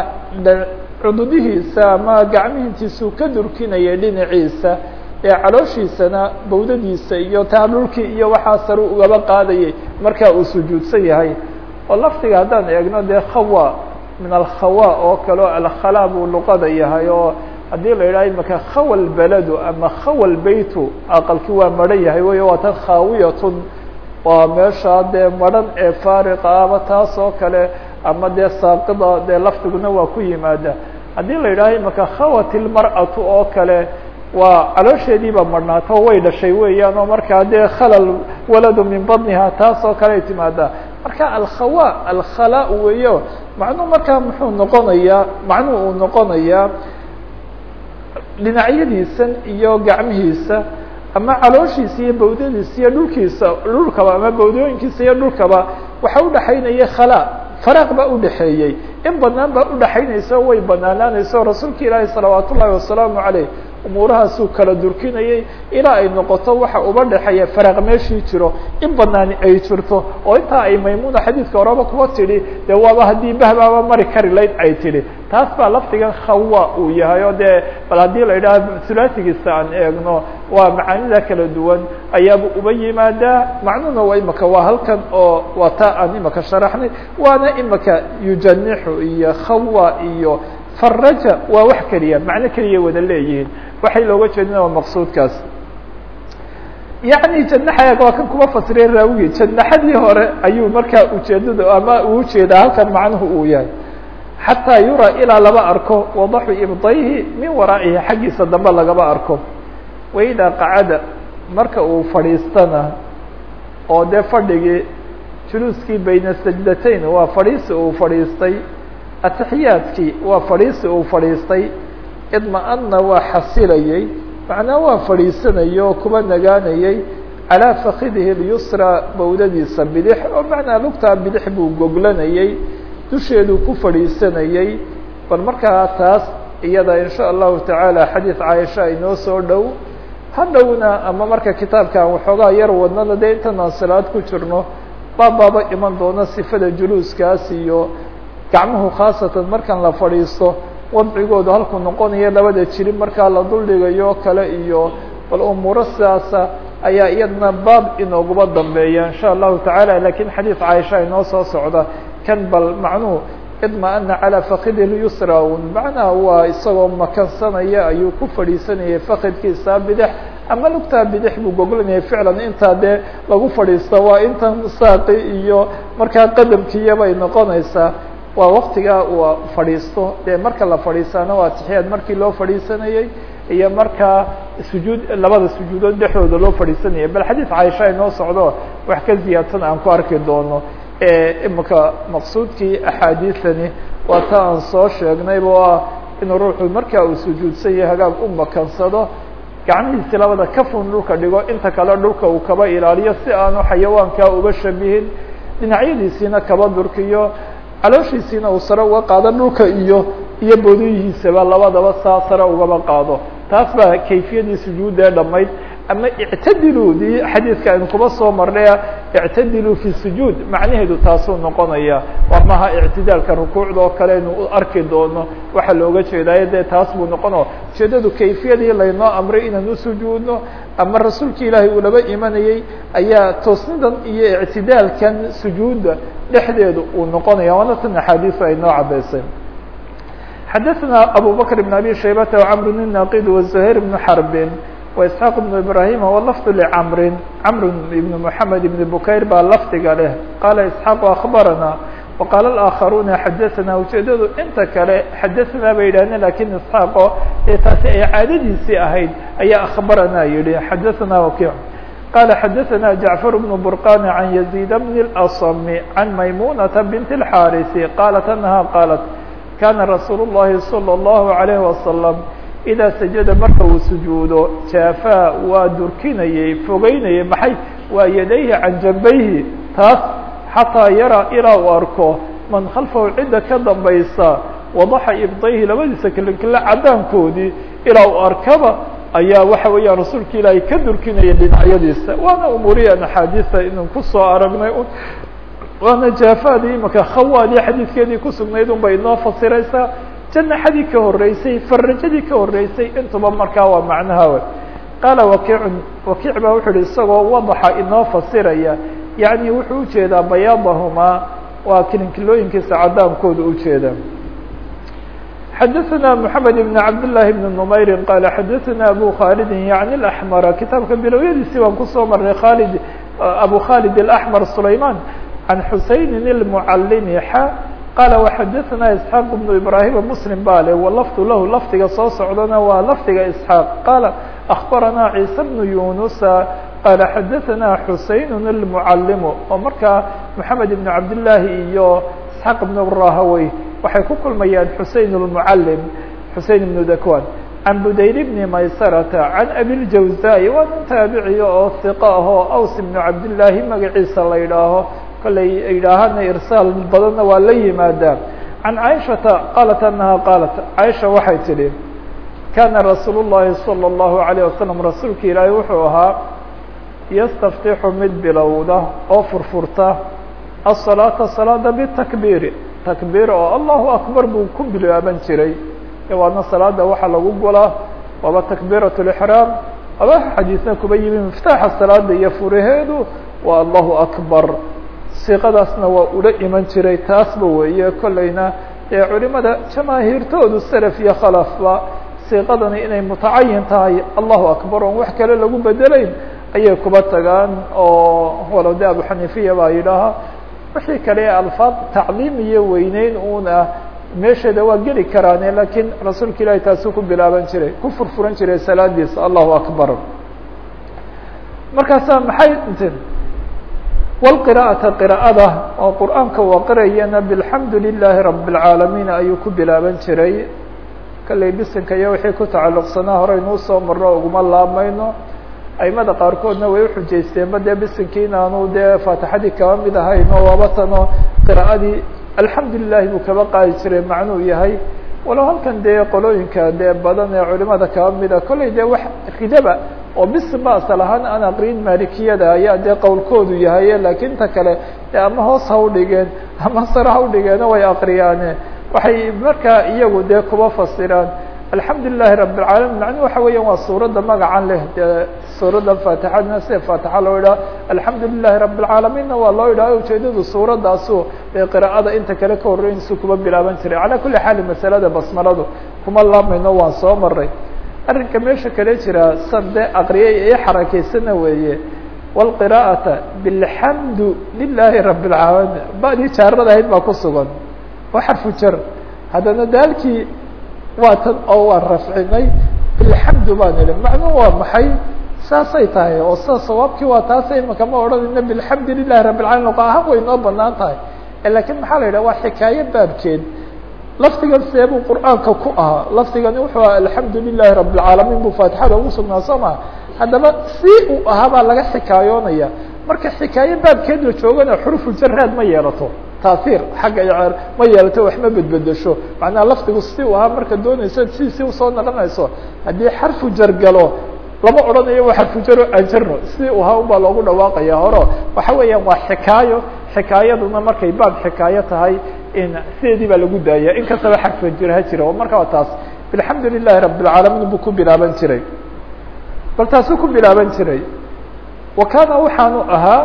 [SPEAKER 1] cududihiisa ama gacmihiintiisuu ka durkinayay dhinaciisa ee calooshiisana bawdadiisa iyo taadhulkii iyo waxaa saru ugaba qaadayay markaa uu sujuudsan yahay oo laftiga haddaan eegno dee khawa min alkhawa oo kale o alkhala buu luqada yahay oo haddii la yidhaha imaka khawa lbaladu ama khawa lbeytu aqalki waa maran yahay wey waa tan khaawiyatun waa meesha dee maran ee faariqa ama taas oo kale ama dee saaqida dee lafdiguna waa ku yimaada haddii la yidhaha imaka khawat ilmar'atu oo kale waa caloosheediiba marhnaato way dhashay weeyaan oo markaa dee khalal waladu min badniha taas oo kale ay timaadaa marka alkhawa alkhala weeyo macnuu markaa muxuu noqonayaa macnuu uu noqonayaa dhinacyadiisan iyo gacmihiisa ama calooshiisa iyo bawdadiisa iyo dhulkiisa dhulkaba ama bawdooyinkiisa iyo dhulkaba waxa udhaxaynaya khala faraaq baa udhaxeeyey in banaan baa udhaxaynaysa way banaanaanayso rasuulka ilaahi salawaat ullahi wasalaamu caleyh umuurahaasuu kala durkinayay ilaa ay noqoto waxa uba dhexeeya faraaq meeshii jiro in banaani ay jirto oo intaa ay maymuna xadiidka horeba kuba tidhi dee waaba haddii bahbaaba mari kari layd ay tidhi taas baa lafdigan khawa uu yahay oo dee bal haddii la yidhaha hulaatigiisa aan eegno waa macaanida kala duwan ayaaba uba yimaadaa macnuna waa imaka waa halkan oo waa taa aan imaka sharaxnay waana imaka yujanixu iyo khawa iyo faraja waa wax keliya macno keliya wada leeyihiin waxay looga jeedina waa maqsuudkaas yani janaxa waa kan kuma fasireen raawigi janaxadii hore ayuu markaa ujeedada ama uu ujeedaa halkan macnuhu uu yahay xataa yura ilaa laba arko wadaxu ibdayhi min waraa'ihi xaggiisa dambe lagaba arko waidaa qacada marka uu fadhiistana oo dee fadhigii juluuskii bayna sajdatayn waa fadhiisi uu fadhiistay atixiyaadkii waa fadhiisi uu fadhiistay idma-ana waa xasilayey macnaa waa fadhiisanayay oo kuba nagaanayay calaa fakidihi lyusra bawdadiisa bidix oo macnaa lugtaa bidix buu goglanayay dusheeduu ku fadhiisanayay bal markaa taas iyada in sha allahu tacaala xadiid caaisha inoo soo dhow hadhowna ama marka kitaabkan waxoogaa yar wadnada dee intanaan salaad ku jirno baabaaba iman doona sifada juluuskaas iyo gacmuhu khaasatan markan la fadhiisto wadcigoodu halkuu noqonayo labada jirin markaa la duldhigayo kale iyo bal umuuro sidaasa ayaa iyadna baab inooguba dambeeya in sha allahu tacaala lakin xadiid caaisha inoo soo socda kan bal macnuhu idma-ana calaa fakidi lyusra macnaha waa isagoo makansanaya ayuu ku fadhiisanayay fakidkiisa bidix ama lugtaa bidix buu goglanayay ficlan intaa dee lagu fadhiista waa intan saaqi iyo markaa qadamkiiya bay noqonaysaa waa waktigaa uu fadhiisto dee marka la fadhiistaana waa atixiyaad markii loo fadhiisanayey iyo markaa sujuud labada sujuudood dhexdooda loo fadhiisanayay bal xadiid caaisha inoo socdo wax ka ziyaadsan aan ku arki doono imika maqsuudkii axaadiisani waa ta aan soo sheegnayba oo ah inuu ruuxu markaa uu sujuudsan yahay hagaag u makansado gacmihiisi labada kafun dhulka dhigo inta kale dhulka uu kaba ilaaliyo si aanu xayawaankaa uga shabihin dhinacyadiisiina kaba durkiyo calooshiisiina uu sare uga qaado dhulka iyo iyo bodiyihiisaba labadaba saa sare ugaba qaado taas baa kayfiyadii sujuudee dhamayd ama ictadiludii xadiidka aynu kuba soo marnay ictadiluu fi sujuud macnaheedu taasuu noqonaya waa maha ictidaalka rukuucda oo kale inu arki doono waxaa looga jeedaayo dee taas buu noqono ujeedadu kayfiyadii laynoo amray inaan usujuudno ama rasuulka ilaahay uu laba imanayey ayaa toosnidan iyo ictidaalkan sujuudda dhexdeedu uu noqonaya waana tan axaadiisu ay noo cabeysay xadaثna abu bakr بn abi shaybata وcmr بn naqid وزuhayr بn xarbin وإسحاq بن إبراهيم ولفظ لcمr cمr بن محمد بن بكير baa lfdiga leh qال إسحاq أخبرنا وqال الآخرون xadثna ujeedadu inta kale xadثna bay yidhahdeen lakin إسحاaqo ee taasi ay caadadiisii ahayd ayaa أخبرna yihi xadثna وkiع qال xadثna جعفر بن برقان عن يزيد بن الأصم عن مyمونة بنت الحاrث qالت أنها qالت كان رsuuل اللhi صلى الله عليه وسلم إdaa sajada marka uu sujuudo jaafaa waa durkinayey fogeynayay maxay waa yadayhi can jambayhi taas xataa yara ilaa uu arko man khalfahu cidda ka dambaysa wadaxa ibdayhi labadiisa kilinkile cadaankoodii ilaa uu arkaba ayaa waxa weeyaan rasuulka ilaahay ka durkinaya dhinacyadiisa waana umuuriyan axaadiista inuu kusoo aragnay waana jaafaadii imaka khawaadii xadiidkeedii kusugnayd un bay inoo fasiraysaa janaxadii ka horeysay farajadii ka horeysay intuba markaa waa macnaha qaala wakiicun wakiic baa wuxu uhi isagoo wadaxa inoo fasiraya yacni wuxuu ujeedaa bayaadahumaa waa kilinkilooyinkiisa cadaankooda ujeeda xadaثna محamed بn cabdاللahi بn نmayri qala xadaثna abu khalidi yaعni الأحmr kitaabka bilowyadiisii baan kusoo maray khalid abu khalid الأحmr sulayman can xusayni الmcalimi xa qala وxadaثna isxaaq بn ibrahim mslim bale walafdu lahu lafdiga soo socdana waa lafdiga isxaaq qala أخbarana ciisa bnu yunusa qala xadaثna xuseyn الmcalimu oo markaa moxamed ibn cabdالlahi iyo isxaaq ibn rahawey waxay ku kulmayaan xuseyn الmcalim xusein ibnu dakwan can budayr bni maysarata can abiljawzai waa nin taabiciya oo hiqa ahoo aws ibnu cabdillaahi magaciisa la yidhaaho kollay yidhaahana irsaal badanna waa la yimaadaa can caaishata qaalat anaha qaalat caaisha waxay tidhi kana rasuul الlahi salى الlahu عalيه wasalam rasuulka ilaahay wuxuu ahaa yastaftixu mid bilowda oo furfurta aلsalaata salaada bitakbiiri takbiir oo allahu akbar buu ku bilaaban jiray waana salaada waxaa lagu golaa waaba takbiiraة اlإxraam aba xadiisna kuba yimi miftaaxa salaada iyo furaheedu waa allahu akbar siiqadaasna waa ula iman jiray taasba weeye kolleyna ee culimada jamaahiirtoodu salaf iyo khalafba siiqadani inay mutacayin tahay allahu akbar oon wax kale lagu bedelayn ayay kuba tagaan oo walow de abu xanifiya baa yidhaaha wixii kale alfaad tacliim iyo weyneyn uuna meesheeda waa geli karaane lakiin rasuulka ilahi taasuu ku bilaaban jiray ku furfuran jiray salaadiisa allahu akbar markaasaa maxay intin wlqira'ata qira'ada oo qur'aanka waa qirayana bilxamdu lilahi rabi اlcaalamiin ayuu ku bilaaban jiray kalley bisinka iyo wixii ku tacalluqsanaa horeynuu soo marno uguma laamayno aimada qaarkoodna way uxujaysteenba dee bisinkii inaanu dee faatixadii kaba mid ahayn oo wabatano qira'adii alxamdu lilahi buu kaba qaadi jiray macnuu yahay walow halkan dee qolooyinka dee badan ee culimada kaba mida kolley dee wax ridaba oo bisin ba asal ahaan aan aqriin maalikiyada ayaa dee qowlkoodu yahay lakiin inta kale dee ama hoos ha udhigeen ama sare ha udhigeeno way aqriyaane waxay markaa iyagu dee kuba fasiraan alxamdu lilahi rabi اlcaalamiin macnuu waxa weeyaan waa suuradda magacan leh dee suuradda faatixadna sida faatixa loo yidhaha alxamdu lilahi rabi اlcaalamiinna waa loo yidhaha ujeedadu suuradaasu ee qira'ada inta kale ka horreynaysu kuba bilaaban jiray calaa kuli xaali masalada basmaladu kuma laamayno waan soo maray arrinka meesha kale jira san dee aqriyay ee xarakeysana weeye wاlqira'ata bilxamdu lilahi rabi اlcaalamiin badii jaarada ahayd baa ku sugan oo xarfu jar haddana daalkii waa tan oo waan rafcinay bilxamdu baan idhi macnuu waa maxay saasay tahay oo sa sawaabkii waa taasa imaka ma odhanayna bilxamdu lilahi rabi اlcalamin luqa ahaan way noo banaan tahay lakiin maxaa la yidhaha waa xikaayo baabkeed lafdigan see buu qur'aanka ku ahaa lafdigani wuxuu aha alxamdu lilahi rabi اlcaalamiin buu faatixada ugu sugnaa soo maha haddaba si uu ahaa baa laga xikaayoonaya marka xikaayo baabkeed la joogana xurufu jaraad ma yeelato tair xagga iceer ma yeelato wax ma bedbedesho macnaha lafdigu si uu ahaa marka doonayso si si usoo naqanayso haddii xarfu jar galo lama odhanayo waa xarfu jaro ajarno si uu ahaa unbaa loogu dhawaaqaya horo waxa weeyaan waa xikaayo xikaayaduna markay baab xikaayo tahay in sideedii baa lagu daaya in kastaba xarfu jar ha jira oo marka waa taas bilxamdu lilahi rabi اlcaalamiin buu ku bilaaban jiray bal taasuu ku bilaaban jiray wa kaana waxaanu ahaa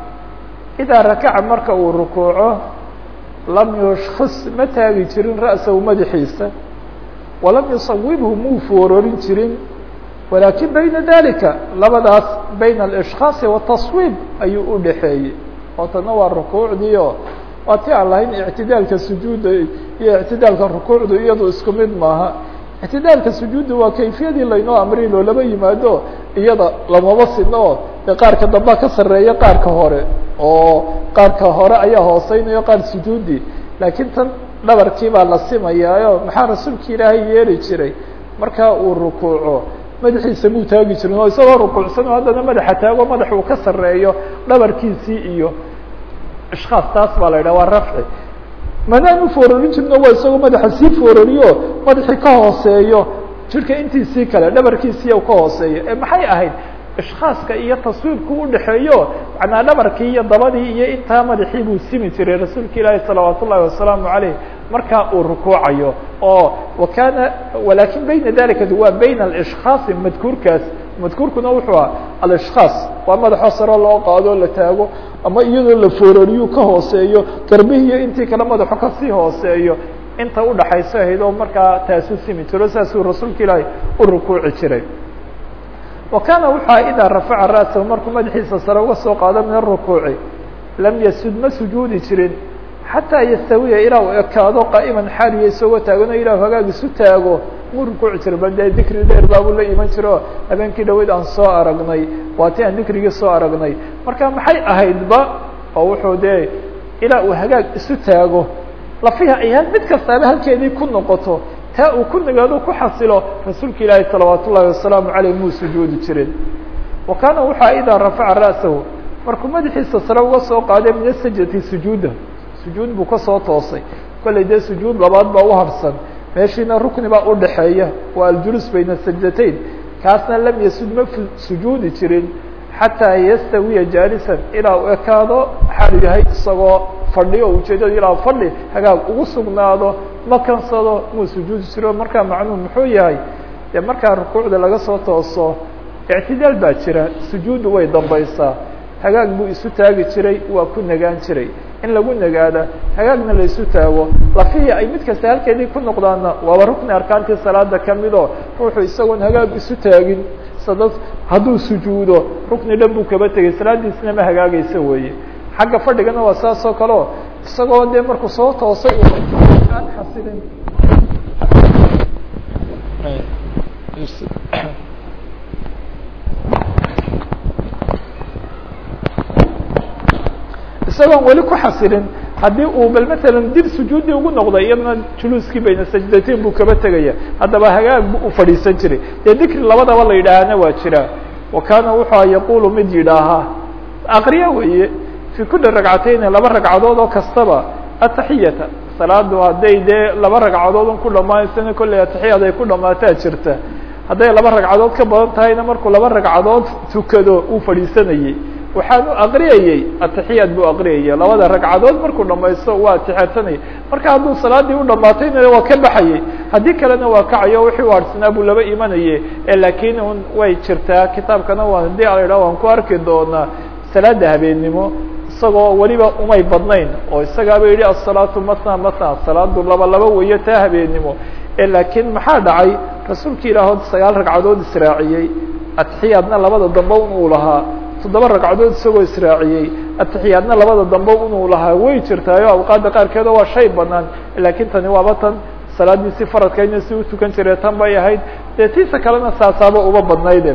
[SPEAKER 1] idaa rakaca marka uu rukuuco lam yushkhis ma taagi jirin ra'sahu madaxiisa walam yusawibhu muu foororin jirin walaakin bayna dalika labadaas bayna alishkhaasi wataswiib ayuu u dhexeeyey oo tana waa rukuucdiio waa ti aan lahayn ictidaalka sujuudda iyo ictidaalka rukuucdu iyadu isku mid maaha ictidaalka sujuudda waa kayfiyadii laynoo amri loolaba yimaado iyada lamaba sidno oo dee qaarka dambaa ka sarreeya qaarka hore oo qaarka hore ayaa hooseynayo qaar sujuudi laakiin tan dhabarkii baa la simayaayo maxaa rasuulka ilaahay yeeli jiray markaa uu rukuuco madaxiisa muu taagi jirin oo isagoo rukuucsan oo haddana madaxa taago madax uu ka sarreeyo dhabarkiisii iyo ishkaas taas baa la yidhaha waa rafci manaan u foororin jirno waa isagoo madaxa sii foororiyo madaxii ka hooseeyo jirka intiisii kale dhabarkiisii ka hooseeyo ee maxay ahayd ishkaaska iyo taswiibku udhexeeyo macnaa dhabarkii iyo dabadii iyo intaa madaxii buu simi jiray rasuulka ilaahi salawaat ullahi wasalaamu caleyh markaa uu rukuucayo oo wakana walakin bayna dalika waa bayna alishkhaasi madkuurkaas madkuurkuna wuxuu aha alishkhaas waa madaxo saro loo qaado la taago ama iyadoo la foororiyu ka hooseeyo garbihiiyo intii kale madaxo kasii hooseeyo inta udhaxayso ahayd oo markaa taasu simi jiro saasuu rasuulka ilaahay u rukuuci jiray wa kaana wuxua idaa rafaca ra'sahu markuu madaxiisa sare uga soo qaado min arukuuci lam yasud ma sujuudi jirin xataa yastawiya ilaa u ekaado qaa'iman xaaliya isagoo taagano ilah hagaag isu taago muu rukuuci jira bal dee dikri dheer baabuu la iman jiro habeenkii dhaweyd aan soo aragnay waati aan dikrigii soo aragnay marka maxay ahaydba oo wuxuu dee ilaa uu hagaag isu taago lafiha ayaan mid kastaaba halkeedii ku noqoto taa uu ku nagaado ku xasilo rasuulka ilaahi salawaat ullahi wasalaamu caleyh muu sujuudi jirin wa kaana wuxua idaa rafaca ra'sahu markuu madaxiisa sare uga soo qaaday min asajati sujuuda sujuud buu kasoo toosay kollay dee sujuud labaad baa u harsan meeshiina rukni baa udhaxeeya waa aljulus bayna sajdatayn kaasna lam yasud ma sujuudi jirin xataa yastawiya jaalisan ilaa u ekaado xaal yahay isagoo fadhiyo ujeedada ilaa fadhi hagaag ugu sugnaado ma kansado muu sujuudi jiro markaa macnuhu muxuu yahay dee markaa rukuucda laga soo tooso ictidaal baa jira sujuuddu way dambaysaa hagaag buu isu taagi jiray waa ku nagaan jiray in lagu nagaada hagaagna la isu taago lafihii ay mid kasta halkeedii ku noqdaanna waaba rukni arkaantii salaada kamidoo ruuxu isagoon hagaag isu taagin sadad hadduu sujuudo rukni dhan buu kaba tegay salaadiisna ma hagaagaysa weeye xagga fadhigana waa saas oo kaleo isagoo dee markuu soo toosay aan xasilin isagoon weli ku xasilin haddii uu bal matalan dib sujuudii ugu noqday iyadana juluuskii bayna sajdateyn buu kaba tegaya haddaba hagaag bu u fadhiisan jiray dee dikri labadaba la yidhaahana waa jira wa kaana wuxua yaqulu mid yidhaahaa aqriya weeye fii kuli ragcatayni laba ragcadood oo kastaba ataxiyata salaadu hadday dee laba ragcadood un ku dhamaanaysana kolley ataxiyad ay ku dhamaataa jirta hadday laba ragcadood ka badan tahayna markuu laba ragcadood tukado uu fadhiisanayey waxaan u aqriyayey ataxiyaad buu aqriyayay labada ragcadood markuu dhamaysto waa atixaadsanayay marka hadduu salaadii u dhamaatayna waa ka baxayey haddii kalena waa kacayo wixii u harsanaa buu laba imanaye laakiin un way jirtaa kitaabkana waa hadii ala idhaha waan ku arki doonaa salaada habeennimo isagoo weliba umay badnayn oo isagaaba yidhi asalaatu matna matna salaadu laba laba weeye taa habeennimo laakiin maxaa dhacay rasuulki ilaahood sagaal ragcadood israaciyey atixiyaadna labada dambe un uu lahaa toddoba ragcadood isagoo israaciyey atixiyaadna labada dambe inuu lahaa way jirtaayo awqaada qaarkeeda waa shay banaan laakiin tani waaba tan salaadiisi faradkayna si utukan jire tan bay ahayd dee tiisa kalena saasaaba uba badnayde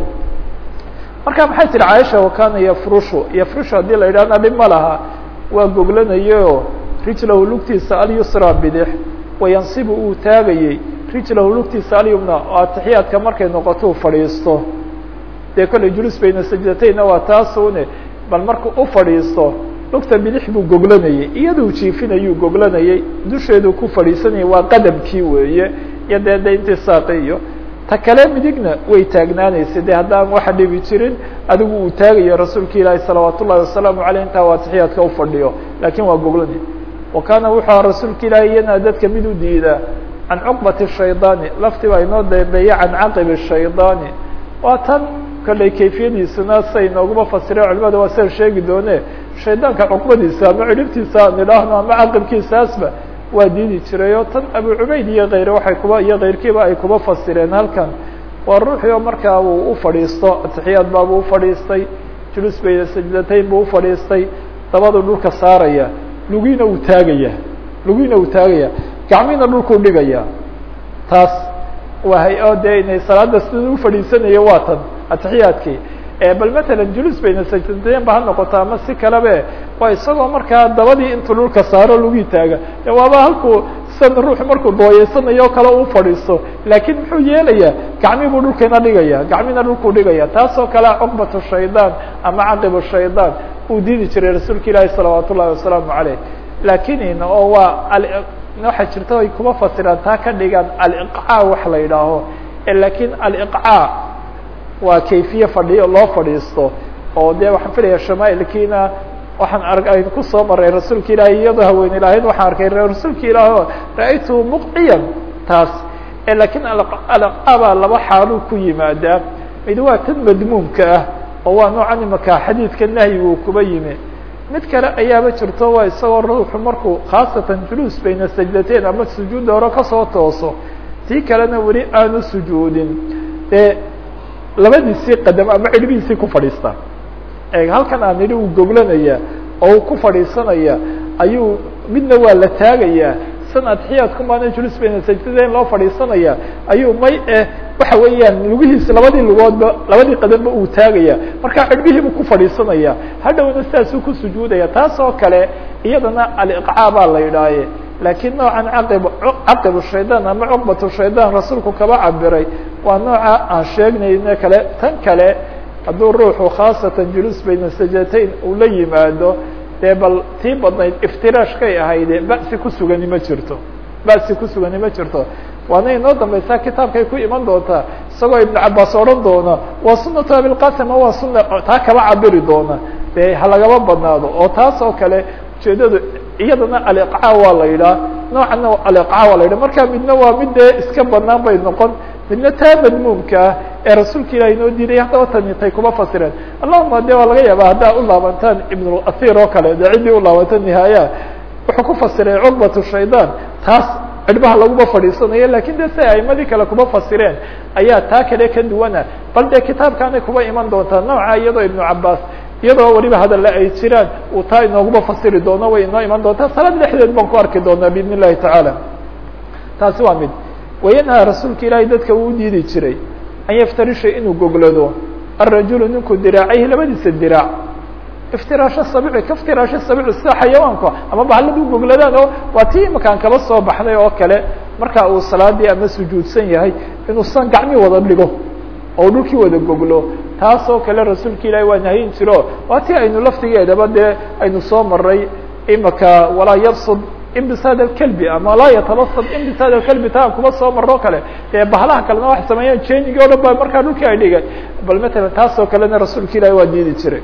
[SPEAKER 1] marka maxay tihi caaisha wakana yafrushu yafrushu haddii la yidhahna dhib ma laha waa goglanayo rijlahu lugtiisa alyusra bidix wayansibu uu taagayey rijlahu lugtiisa alyumna oo atixiyaadka markay noqoto u fadhiisto dee kolley julus bayna sajdatayna waa taasune bal markuu u fadhiisto lugta bidix buu goglanayey iyaduu jiifinayuu goglanayey dusheedu ku fadhiisanayay waa qadamkii weeye iyo dee de intisaaqi iyo ta kale midigna way taagnaanaysay de haddaan waxa dhibi jirin adigu uu taagayo rasuulka ilaahi salawaat ullahi wasalaamu aleyh intaa waa atixiyaadka ufadhiyo laakiin waa goglanay wa kaana wuxuu rasuulka ilaahi iyana dadka mid u diidaa can cuqbati shaydaani lafti baa inoo dambeeya can caqibi shaydaani waa tan kolley kayfiyadiisuna say nooguma fasireen culimada waa sian sheegi doone shaydaanka cuqbadiisa ama ciribtiisa aan idhaahno ama caqibkiisaasba waa diidi jiray oo tan abu cubayd iyo keyre waxay kuba iyo keyrkiiba ay kuba fasireen halkan waa ruuxii oo markaa uu u fadhiisto atixiyaad baabuu ufadhiistay julus bayna sajdatayn buu ufadhiistay dabadu dhulka saaraya lugiina uu taagaya lugiina uu taagaya gacmiina dhulkuu dhigaya taas waa hay-o dee inay salaada sida ufadhiisanayo waa tan atixiyaadkii bal matalan julus bayna sajdatayn ba ha noqoto ama si kalebe waa isagoo markaa dabadii intuu dhulka saaro lugii taaga waaba halkuu san ruux markuu dooyeysanayo o kale u fadhiisto laakiin muxuu yeelayaa gacmi buu dhulkana dhigaya gacmina dhulkuu dhigaya taasoo kale cuqbatu shaydaan ama caqibu shaydaan uu diidi jiray rasuulka ilaahi salawaat ullahi wasalaamu aleyh laakiin oo waa waxaa jirta ay kuma fasiraan taa ka dhigaan aliqcaa wax la yidhaaho laakiin aliqcaa waa kayfiye fadhiyo loo fadhiisto oo de waxaan filaya shamaailkiina waxaan arg aynu kusoo maray rasuulka ilaahi iyadoo haween ilahayd waxaan arkay rasuulka ilaah o ra-aytu muqciyan taas laakiin alaqabaa laba xaaluu ku yimaadaa mid waa tan madmuumka ah oo waa noocan imaka xadiidka nahyigu kuba yimi mid kale ayaaba jirto waa isagoo ruuxu markuu khaasatan juluus bayna sajdateen ama sujuudda hore kasoo tooso tii kalena weli aanu sujuudin dee labadiisii qadam ama cirbihiisii ku fadhiistaa e halkan aan nidhi uu goglanaya oo uu ku fadhiisanaya ayuu midna waa la taagayaa san adxiyaadku maana julus bayna sajdateen loo fadhiisanaya ayuu may eh waxa weeyaan lugihiisa labadii lugoodba labadii qadamba uu taagaya markaa cirbihiibu ku fadhiisanaya hadhowna sidaasuu ku sujuudaya taas oo kale iyadana aliqcaa baa la yidhaaye laakiin noocan caqib caqibu shaydaan ama cuqbatu shaydaan rasuulku kaba cabiray waa nooca aan sheegnayne kale tan kale hadduu ruuxu khaasatan julus bayna sajdateyn uu la yimaado dee bal tii badnayd iftiraashkay ahayde ba'si ku sugani ma jirto ba'si ku sugani ma jirto waana inoo dambaysaa kitaabkay ku iman doontaa isagoo ibnu cabaas odhan doona waa sunatu abilqasima waa suna taa kaba cabiri doona dee ha lagaba badnaado oo taas oo kale ujeedadu iyadana aliqcaa waa la yidhaha noocana aliqcaa waa la yidhaha marka midna waa mid dee iska banaan bay noqon midna taa madmuumka ah ee rasuulka ilahi inoo diiday haddaba tani tay kuma fasireen allahuma de waa laga yaaba haddaa u laabantaan ibnulasiir oo kale dee ciddii u laabanta nihaaya wuxuu ku fasiray cuqbatu shaydaan taas cirbaha laguma fadhiisanayo lakin de si aimadii kale kuma fasireen ayaa taa kale ka duwana bal dee kitaabkaanay kuba iman doontaa nooca iyadoo ibnu cabaas iyadoo weliba hadalle ay jiraan uu taa inooguma fasiri doono way inoo iman doontaa salaad dhexdeed baan ku arki doonaa biidn illahi tacaala taasi waa mid wayanhaa rasuulka ilaahay dadka uu diidi jiray an yaftarisha inuu goglado arajulu ninku diraacayhi labadiisa diraac iftiraasho sabici ka iftiraasho sabici sida xayawaanku ama bahaladu gogladaan oo waa tii imakaan kaba soo baxday oo kale marka uu salaadii ama sujuudsan yahay inuusan gacmi wada dhigo oo dhulkii wada goglo taas oo kale rasuulka ilaahay waa nahayin jiro waa tii aynu laftigeedaba dee aynu soo maray imaka walaa yabsud imbisaad alkalbi ama laa yatabasad imbisaad alkalbi taan kuma soo maroo kale dee bahalaha kalena waxay sameeyaan jenigi o dhan ba markaa dhulkii ay dhigay bal matalan taas oo kalena rasuulka ilaahay waa diidi jiray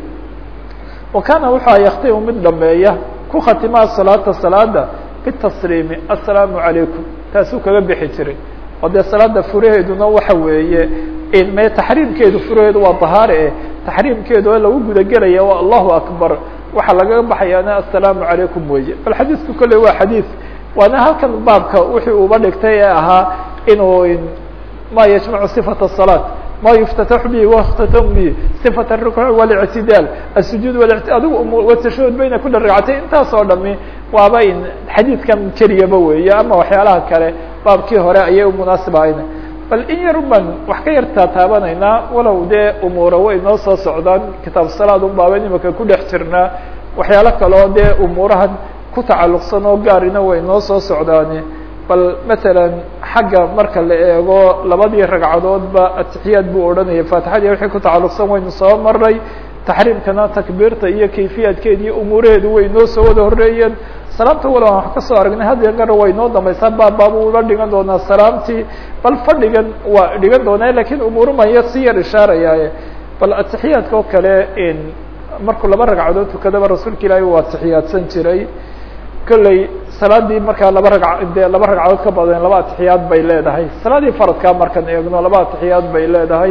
[SPEAKER 1] wa kaana wuxua yaktimu mid dhameeya ku khatimaa salaata salaada bitasliimi assalaamu calaykum taasuu kaga bixi jiray oo dee salaada furaheeduna waxa weeye me taxriimkeedu furaheedu waa dahaare eh taxriimkeedu oo lagu gudagelaya waa allahu akbar waxaa lagaga baxayaana assalaamu calaykum weeye bal xadiidku kolley waa xadiid waana halkan baabka wixii uba dhigtay ee ahaa inuu ma yajmacu صifat الصalaaة ma yuftataxu bihi waاkhtatam bihi صifat الrukوع والاctidaal الsujuud adigu watashahud bayna kula ragcatayn intaas oo dhami waaba in xadiidkan keliyaba weeye ama waxyaalaha kale baabkii hore ayay umunaasib ahayna bal in yar ban wax ka yartaa taabanaynaa walow dee umuura way noo soo socdaan kitaab salaad un baaba imaka ku dhex jirnaa waxyaalo kaleo dee umuurahan ku tacalluqsan oo gaarina way noo soo socdaani bal matalan xagga marka la eego labadii ragcadoodba atixiyaad buu odhanaya faatixadii wixii ku tacalluqsan waynu soo maray taxriimkana takbiirta iyo kayfiyaadkeed iyo umuuraheedu way noo soo wada horeeyeen salaamta walow aan wax ka soo aragnay had iyo gar way noo dambaysaa baabbaabuu ula dhigan doonaa salaamtii bal fadhigan waa dhigan doonaa lakiin umuurumaya si yar ishaarayaaye bal atixiyaadka oo kale markuu laba ragcadood tukadaba rasuulka ilaahay waa atixiyaadsan jiray kolley salaadii markaa laba ragca dee laba ragcadood ka badan laba atixiyaad bay leedahay salaadii faradkaa markaan eegno laba atixiyaad bay leedahay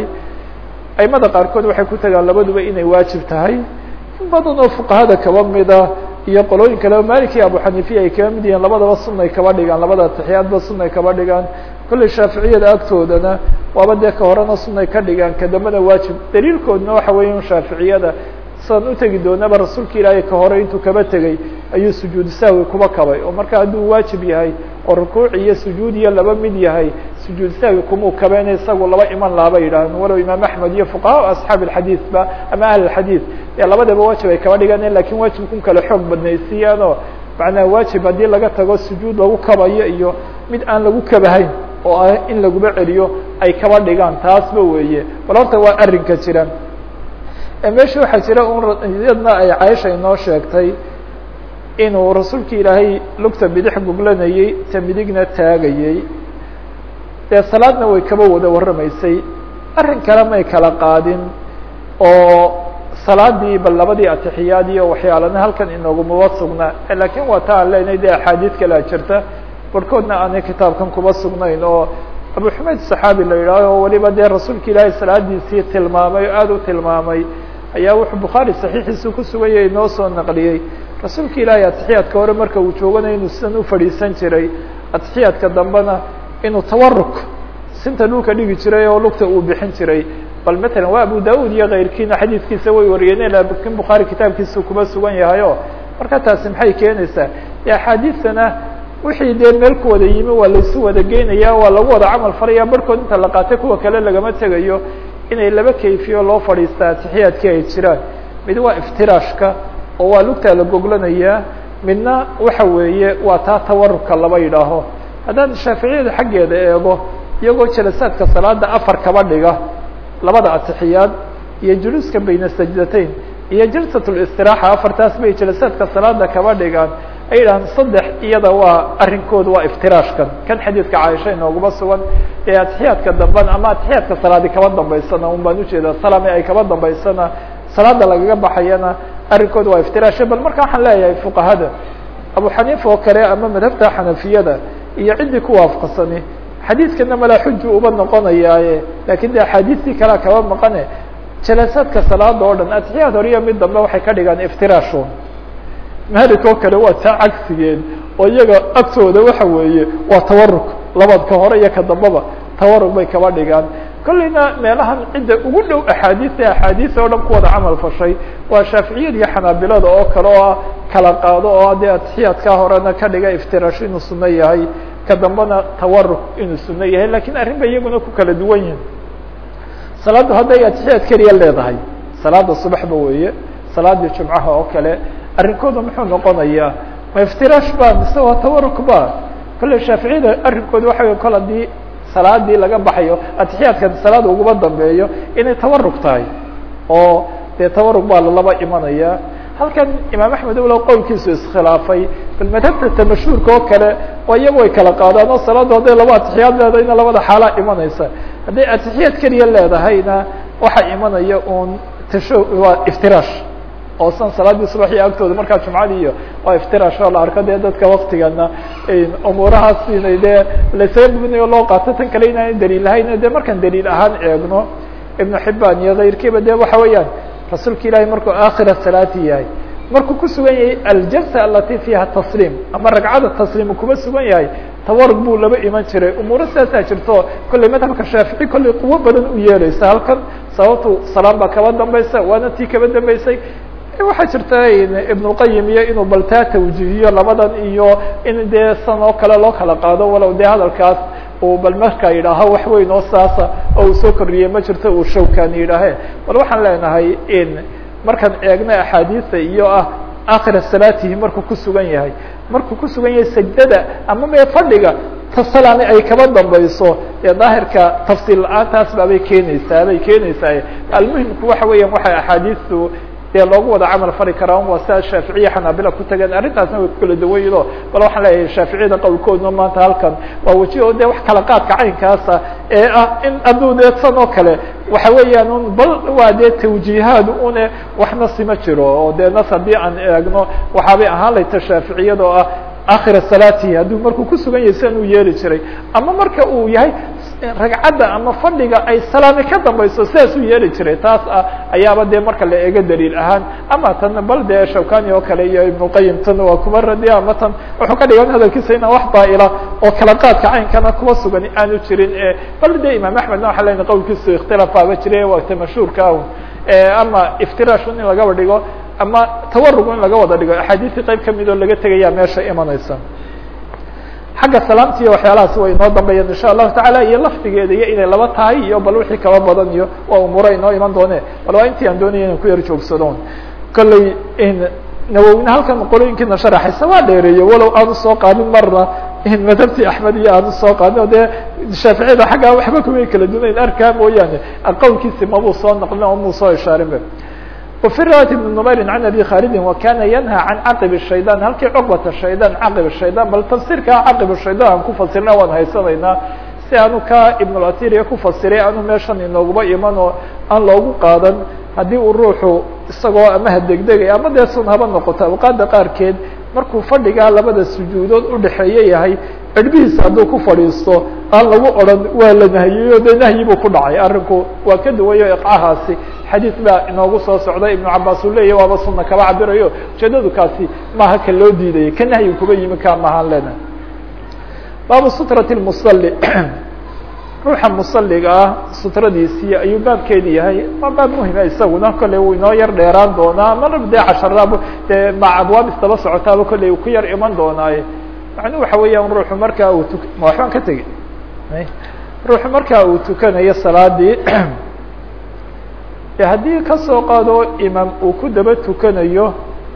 [SPEAKER 1] aimada qaarkood waxay ku tagaan labaduba inay waajib tahay in badan oo fuqahada kaba mida iyo qolooyin kaleba maliki abu xanifiya ay kaba mid yihiin labadaba sunay kaba dhigaan labada atixiyaadba sunay kaba dhigaan kolley shaaficiyada agtoodana waaba dee ka horena sunay ka dhigaan kadambana waajib daliilkoodna waxa weeya shaaficiyada saan utegi doonaba rasuulka ilaahay ka hore intuu kaba tegey ayuu sujuud sahwi kuba kabay oo marka hadduu waajib yahay oo rukuuc iyo sujuud iyo laba mid yahay sujuud sahwi kumuu kabeyna isagu laba iman laaba yidhaahn walow imaam axmed iyo fuqaha asxaab alxadiid ba ama ahl alxadiid ee labadaba waajib ay kaba dhiganeen lakin waajibkun kale xoog badnaysiiyaan oo macnaha waajib haddii laga tago sujuud lagu kabayo iyo mid aan lagu kabahayn oo ah in laguba celiyo ay kaba dhigaan taasba weeye bal horta waa arrinka jiraan meesha waxaa jira un iyadna ay caaisha inoo sheegtay inuu rasuulka ilaahay lugta bidix goglanayey ta midigna taagayey dee salaadna way kaba wada warramaysay arrin kale may kala qaadin oo salaadii bal labadii atixiyaad iyo waxyaalana halkan inoogumaba sugnaa lakin waa ta aan leenahay dee axaadiid kalea jirta barhkoodna aanay kitaabkan kuba sugnayn oo abu xumayd saxaabi la yidhaaho oo waliba dee rasuulka ilaahay salaadiisii tilmaamay o aada u tilmaamay ayaa wuxuu bukhaari saxiixiisu ku sugayay inoo soo naqliyey rasuulka ilaahay atixiyaadka hore marka uu jooganayo inuu sidan u fadhiisan jiray atixiyaadka dambena inuu tawaruk sinta dhulka dhigi jiray oo lugta uu bixin jiray bal matalan waa abu daud iyo keyrkiina xadiidkiisa way wariyeen laakiin bukhaari kitaabkiisa kuma sugan yahayo marka taasi maxay keenaysaa axaadiisana wixii dee meel ku wada yimi waa laisu wada geynaya waa lagu wada camal falaya barhkood inta la qaatay kuwa kale lagama tegayo inay laba kayfiyo loo fadhiistaa atixiyaadkii ay jiraan mid waa iftiraashka oo waa lugtaa la goglanayaa midna waxa weeye waa taa tawarubka laba yidhaaho haddaan shaaficiyada xaggeeda eego iyagoo jalasaadka salaada afar kaba dhiga labada atixiyaad iyo juluuska bayna sajdatayn iyo jalsat اlistiraaxa afartaas bay jalasaadka salaada kaba dhigaan ay yidhahaan saddex iyada waa arrinkooda waa iftiraashkan kan xadiidka caaisha inooguma sugan ee atixiyaadka dambena ama atixiyaadka salaadi kaba dambaysana un baan ujeedaa salame ay kaba dambaysana salaada lagaga baxayana arrinkooda waa iftiraashe bal marka waxaan leeyahay fuqahada abu xaniifa oo kale ama madhabta xanafiyada iyo ciddii ku waafaqsani xadiidkana malaa xuju uba noqonayaaye lakin de axaadiistii kalea kaba maqane jalasaadka salaada oo dhan atixiyaad horiyo mid dambe waxay ka dhigaan iftiraashon malik oo kale waa taa cagsigeed oo iyaga agtooda waxa weeye waa tawaruk labadka hore iyo ka dambaba tawaruk bay kaba dhigaan kolleyna meelahan cidda ugu dhow axaadiista axaadiis oo dhan ku wada camal fashay waa shaaficiyada iyo xanaabilada oo kale oo kala qaado oo dee atixiyaadka horena ka dhiga iftiraash inuu suno yahay ka dambena tawaruk inuu suno yahay lakin arrin bay iyaguna ku kala duwan yihin salaaddu hadday atixiyaad keliya leedahay salaada subaxba weeye salaadii jumcaha oo kale arrinkooda muxuu noqonayaa ma iftiraash ba mise waa tawaruk ba kolley shaaficiyada arrinkooda waxa wey kol haddii salaadii laga baxayo atixiyaadka salaada uguma dambeeyo inay tawaruk tahay oo dee tawaruk baa lalaba imanaya halkan imaam axmed owlow qowlkiisu iskhilaafay bal madhabta mashhuurka oo kale oo iyagu ay kala qaadaan oo salaaddu hadday laba atixiyaad leedahayna labada xaalaa imanaysa hadday atixiyaad keliya leedahayna waxaa imanaya un tasho waa iftiraash oo san salaadii subaxiyo agtooda markaa jumcadii iyo waa iftiraash oo la arko dee dadka waktigana umuurahaas inay dee laysaga bugnayo loo qaato tan kale inaanay daliil lahayn de markaan daliil ahaan eegno ibnu xibaan iyo kayrkiiba de waxa weeyaan rasuulka ilaahay markuu aakhira salaati yahay markuu ku sugan yahay aljalsa alati fiiha tasliim ama ragcada tasliim kuma sugan yahay tawarug buu laba iman jiray umuuro sidaasaa jirto kolley madhabka shaafici kolley quwo badan u yeeleysa halkan sababtu salaam baa kaba dambaysa waana tii kaba dambeysay waxaa jirta ibnulqayim iyo inuu baltaa tawjiihiyo labadan iyo in dee san oo kale loo kala qaado walow dee hadalkaas uu bal markaa yidhaaho wax weyn oo saasa oo uu soo kordhiyey ma jirto uu shawkani yidhaahe bal waxaan leenahay in markaan eegna axaadiisa iyo ah aakhira salaatihi markuu ku sugan yahay markuu ku sugan yahay sajdada ama mee fadhiga tasalaani ay kaba dambayso ee daahirka tafsiil la-aantaas baabay keenaysaa bay keenaysaa almuhimku waxa weeyaan waxay axaadiistu dee loogu wada camal fari karaa waa sia shaaficiya xanaabila ku tageen arrintaasna way ku kala duwanyido bal waxaan leeyahay shaaficiyada qowlkoodna maanta halkan waa weji oo de wax kala qaadka caynkaasa ee ah in hadduu dee san oo kale waxa weeyaan un bal waa dee tawjiihaad une waxna sima jiro oo dee nas haddii aan eegno waxaabay ahaan layta shaaficiyada oo ah aakhira salaatihi hadduu markuu ku sugan yahay sian uu yeeli jiray ama marka uu yahay ragcadda ama fadhiga ay salaami ka dambayso sidaas u yeeli jiray taas ah ayaaba dee marka la eego daliil ahaan ama tan bal dee shawkani oo kale iyo ibnuqayim tan waa kuma radiya ama tan wuxuu ka dhigan hadalkiisa inaan wax daa'ila oo kala qaadka caynkana kuwa sugan aanu jirin bal dee imaam axmedna waxa lena qowlkiisu ikhtilaafaaba jiray waata mashhuurka ah ama iftiraash in lagaba dhigo ama tawarug in laga wada dhigo axaadiistii qayb kamid oo laga tegaya meesha imanaysa xagga salaamta iyo waxyaalahaas way inoo dambeeyeen insha allahu tacaala iyo lafdigeeda iyo inay laba tahay iyo bal wixii kaba badan iyo waa umuura inoo iman doone bal waa intii aan doonaya inan ku yar joogsadoon kolley nawowina halkan qolooyinkiina sharaxaysa waa dheereeye walow aanu soo qaadin marna madhabtii axmed iyo aanu soo qaadin o dee shaaficiyada xaggaa waxba kumay kala dunayn arkaa mooyaane qowlkiisi mabuu soo naqlin oo muu soo ishaarinba وفي رواية بن نمير عن أبي خالد وكان ينهى عن عقب الشيطان halkii cقبة الشhيطان caqب الشhيطان bal تفsيرka caqب الشhيطان aan ku fasirna waan haysanayna si aanu ka iبن الaثيr ku fasiray aanu meeshan inooguba iman oo aan loogu qaadan haddii uu ruuxu isagoo ama hadegdegay ama dee sun haba noqoto awqaada qaarkeed markuu fadhigaa labada sujuudood udhexeeye yahay cirbihiisa hadduu ku fadhiisto aan lagu odhan waa la nahyiyo dee nahyi buu ku dhacay arrinku waa ka duwayo iqcahaasi xadiid baa inoogu soo socday ibnu cabaas uu leeyahy waaba sunna kaba cabirayo ujeedadu kaasi maaha ka loo diidayay ka nahyi kuba yimi kaa mahaan lenahay baabu sutrati lmusalli ruuxa musaliga ah sutradiisii ayuu baabkeedi yahay waa baab muhima isaguna kolley uu inoo yar dheeraan doonaa marab dee casharaab dee ma abwaab istaba socotaaba kolley uu ku yar iman doonaaye macnuu waxa weeyaan ruuxu markaa uu tuk ma waxbaan ka tegey ruuxu markaa uu tukanayo salaadii haddii kasoo qaado imaam uu ku daba tukanayo